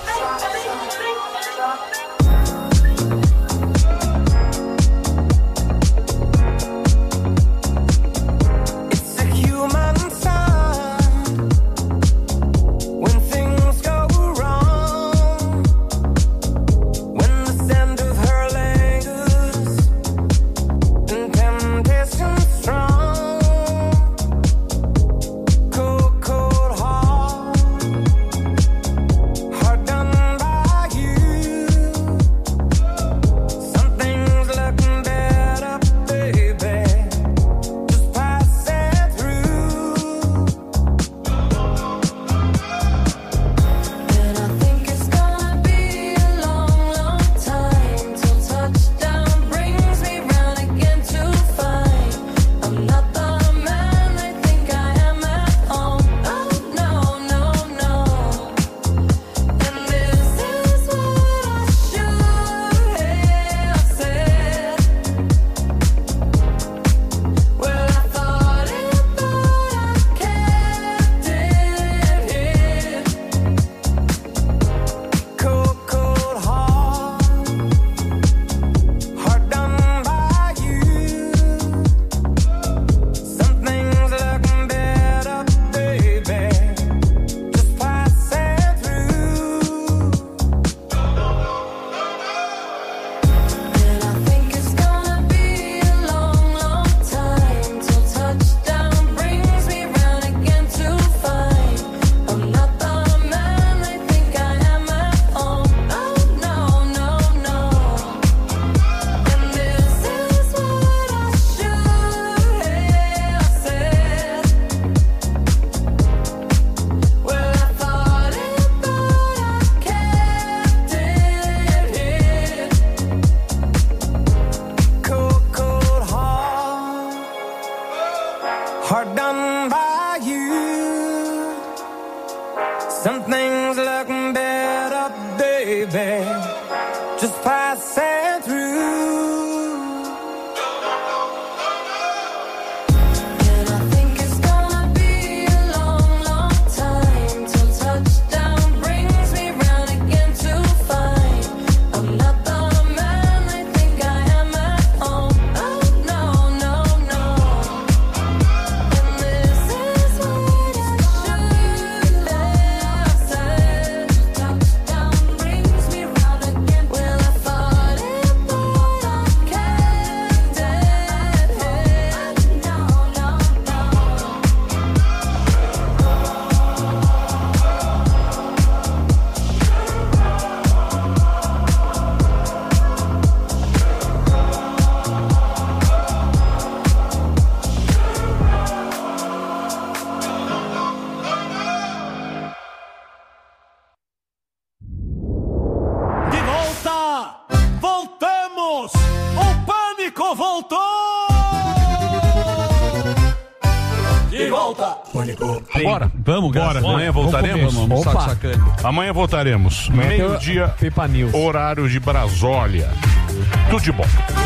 Bora. Vamos, Bora. Amanhã voltaremos. Vamos, vamos, Opa. Amanhã voltaremos. Meio-dia, horário de Brasólia. Tudo de bom.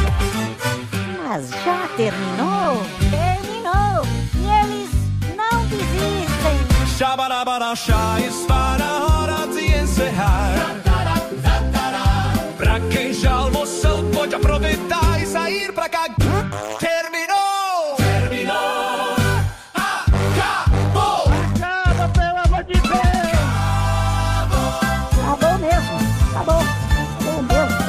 Mas já terminou? Terminou. E eles não desistem. Xabarabarachá, está na hora de encerrar. Pra quem já almoçou, pode aproveitar e sair pra cá. Terminou! Terminou! Acabou! Acaba, pelo amor de Deus! Acabou mesmo! Acabou! Acabou mesmo!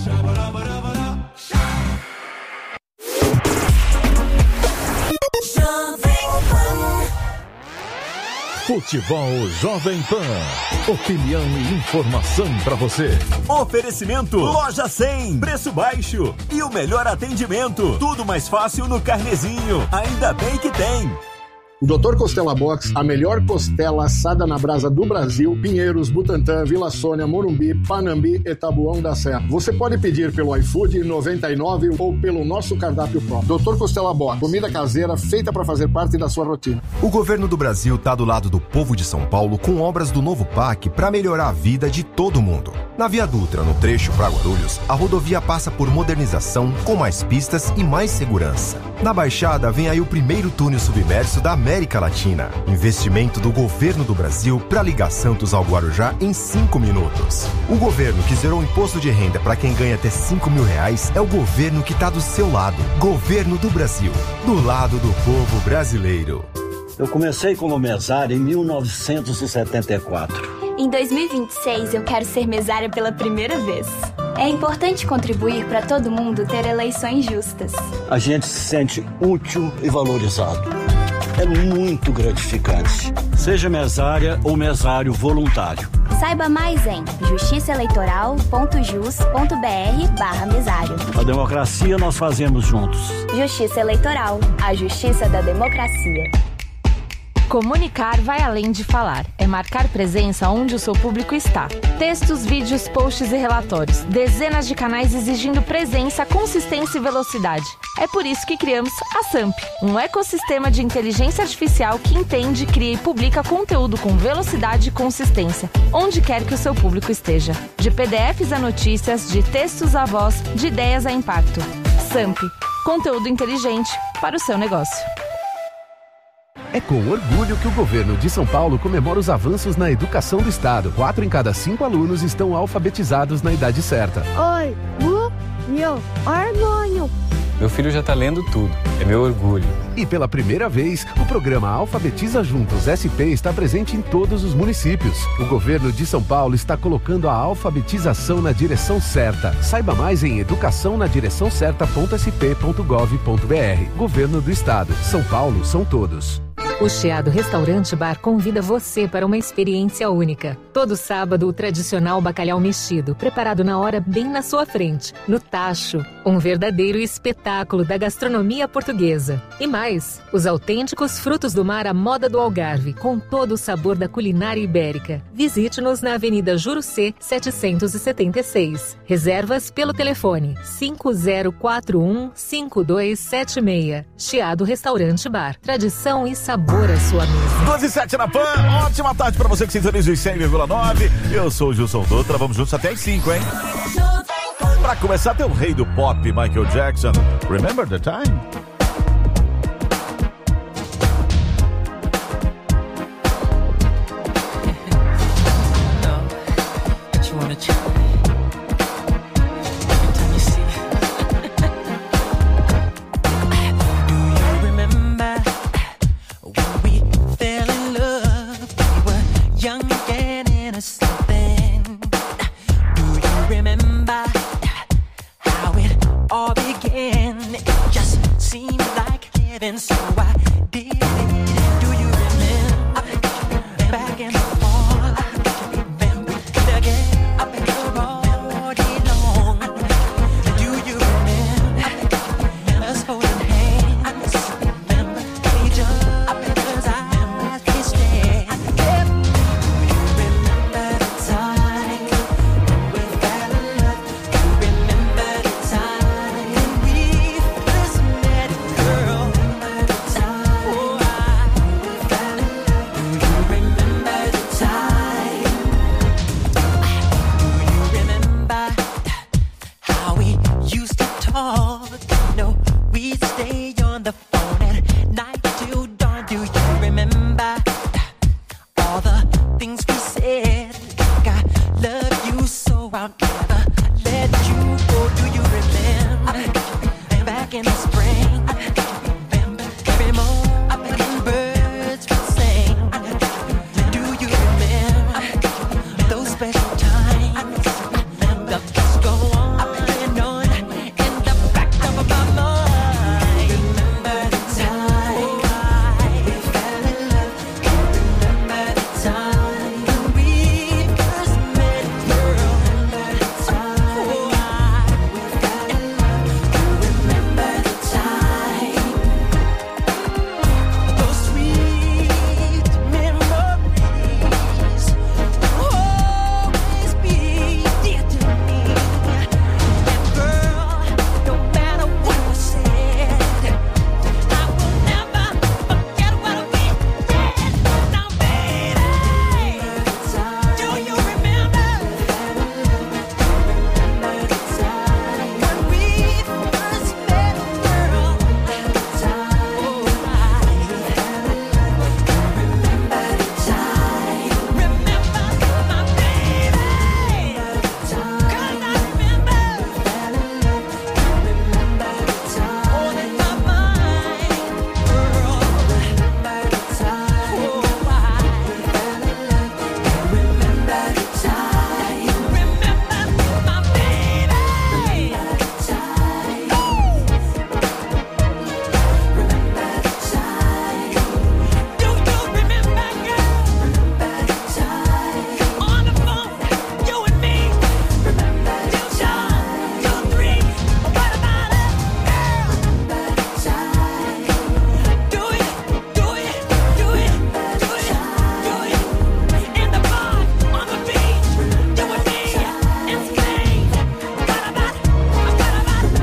Futebol Jovem Pan. Opinião e informação pra você. Oferecimento Loja cem. Preço baixo e o melhor atendimento. Tudo mais fácil no Carnezinho. Ainda bem que tem. doutor Costela Box, a melhor costela assada na brasa do Brasil, Pinheiros, Butantã, Vila Sônia, Morumbi, Panambi e Taboão da Serra. Você pode pedir pelo iFood noventa e nove ou pelo nosso cardápio próprio. doutor Costela Box, comida caseira feita para fazer parte da sua rotina. O governo do Brasil está do lado do povo de São Paulo com obras do novo P A C para melhorar a vida de todo mundo. Na Via Dutra, no trecho para Guarulhos, a rodovia passa por modernização com mais pistas e mais segurança. Na Baixada vem aí o primeiro túnel submerso da América Latina. Investimento do governo do Brasil para ligar Santos ao Guarujá em cinco minutos. O governo que zerou o imposto de renda para quem ganha até cinco mil reais é o governo que está do seu lado. Governo do Brasil, do lado do povo brasileiro. Eu comecei como mesário em mil novecentos e setenta e quatro. Em dois mil e vinte e seis, eu quero ser mesária pela primeira vez. É importante contribuir para todo mundo ter eleições justas. A gente se sente útil e valorizado. É muito gratificante. Seja mesária ou mesário voluntário. Saiba mais em justiçaeleitoral.jus.br barra mesário. A democracia nós fazemos juntos. Justiça Eleitoral, a justiça da democracia. Comunicar vai além de falar. É marcar presença onde o seu público está. Textos, vídeos, posts e relatórios. Dezenas de canais exigindo presença, consistência e velocidade. É por isso que criamos a Samp, um ecossistema de inteligência artificial que entende, cria e publica conteúdo com velocidade e consistência, onde quer que o seu público esteja. De P D Fs a notícias, de textos a voz, de ideias a impacto. Samp, conteúdo inteligente para o seu negócio. É com orgulho que o governo de São Paulo comemora os avanços na educação do estado. Quatro em cada cinco alunos estão alfabetizados na idade certa. Oi, bu, meu, hormônio. Meu filho já tá lendo tudo. É meu orgulho. E pela primeira vez, o programa Alfabetiza Juntos S P está presente em todos os municípios. O governo de São Paulo está colocando a alfabetização na direção certa. Saiba mais em educação na direção certa ponto s p ponto gov ponto b r. Governo do Estado. São Paulo são todos. O Chiado Restaurante Bar convida você para uma experiência única. Todo sábado, o tradicional bacalhau mexido, preparado na hora bem na sua frente, no tacho. Um verdadeiro espetáculo da gastronomia portuguesa. E mais, os autênticos frutos do mar à moda do Algarve, com todo o sabor da culinária ibérica. Visite-nos na Avenida Jurucê, setecentos e setenta e seis. Reservas pelo telefone cinco zero quatro um, cinco dois sete seis. Chiado Restaurante Bar. Tradição e sabor à sua mesa. doze e sete na Pan, ótima tarde pra você que sintoniza os cem vírgula nove. Eu sou o Gilson Dutra, vamos juntos até as cinco, hein? Pra começar, tem o rei do pop, Michael Jackson. Remember the time? All began, it just seemed like heaven, so I did it. Do you remember back in the fall? Remember again, I've been all day long. Do you remember us holding hands? Remember each other's eyes kissed. Do you remember the time we fell in love? Do you remember the time? Oh, I've never let you go. Do you remember back in the spring? Every morning birds would sing. Do you remember those special times? The thoughts go on and on in the back of my mind. Remember the time we fell in love. Remember the time we first met, girl. Remember the time we fell in love. Remember the time. Those sweet memories will always be dear to me. And girl, no matter what was said, I will never forget what we did. Now, baby, do you remember when we first met, girl? Remember the time. Remember my baby. 'Cause I remember all in my mind, girl. Remember the time. Oh, I remember the time. Remember my baby. Remember the time. Remember the time. Do you remember, girl? Remember the time. On the phone, you and me. Remember the time. Two, three. What about it, girl? Remember the time. Do it, do it, do it, do it, do it. In the bar, on the beach, you and me in Spain. What about it? What about it?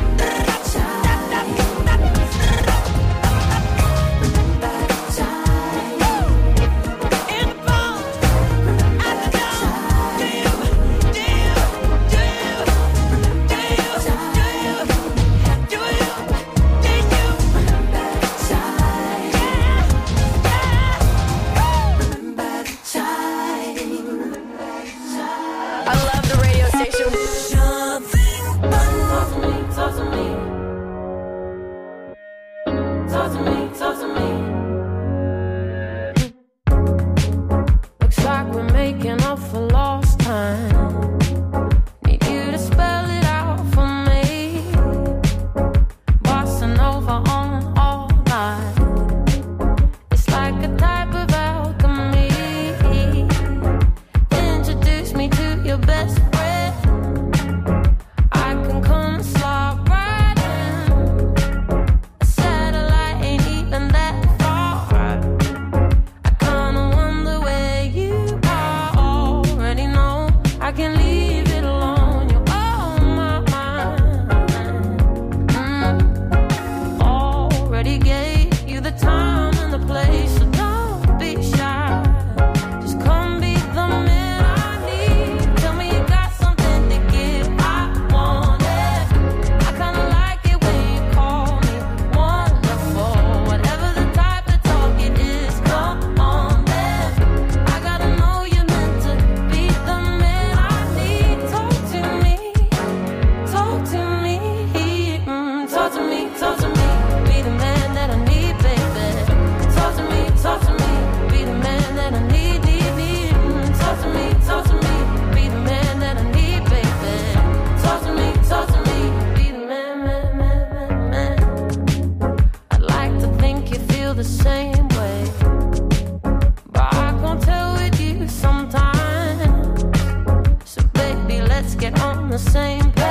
In the bar, at the door. Do you, do you, do you, do you, do you, do you, do you remember the time? Yeah, yeah. Remember the time. I love the radio station. Talk to me, talk to me. Talk to me, talk to me. Looks like we're making up for lost time. Need you to spell it out for me. Bossa Nova on all night. It's like a type of alchemy. Introduce me to your best friend. I can come and slide right in. A satellite ain't even that far. I kinda wonder where you are. Already know I can leave it alone. You're on my mind. Mm. Already gave you the time and the place, so don't be shy. Just come be the man I need. Tell me you got something to give. I want it. I kinda like it when you call me wonderful. Whatever the type of talk it is, come on then. I gotta know you're meant to be the man I need. Talk to me, talk to me, mm, talk to me, talk to me. Be the man that I need, baby. Talk to me, talk to me. Be the man that I need, need, need. Mm, talk to me, talk to me. Be the man that I need, baby. Talk to me, talk to me. Be the man, man, man, man, man. I'd like to think you feel the same way, but I can't tell with you sometimes. So baby, let's get on the same page.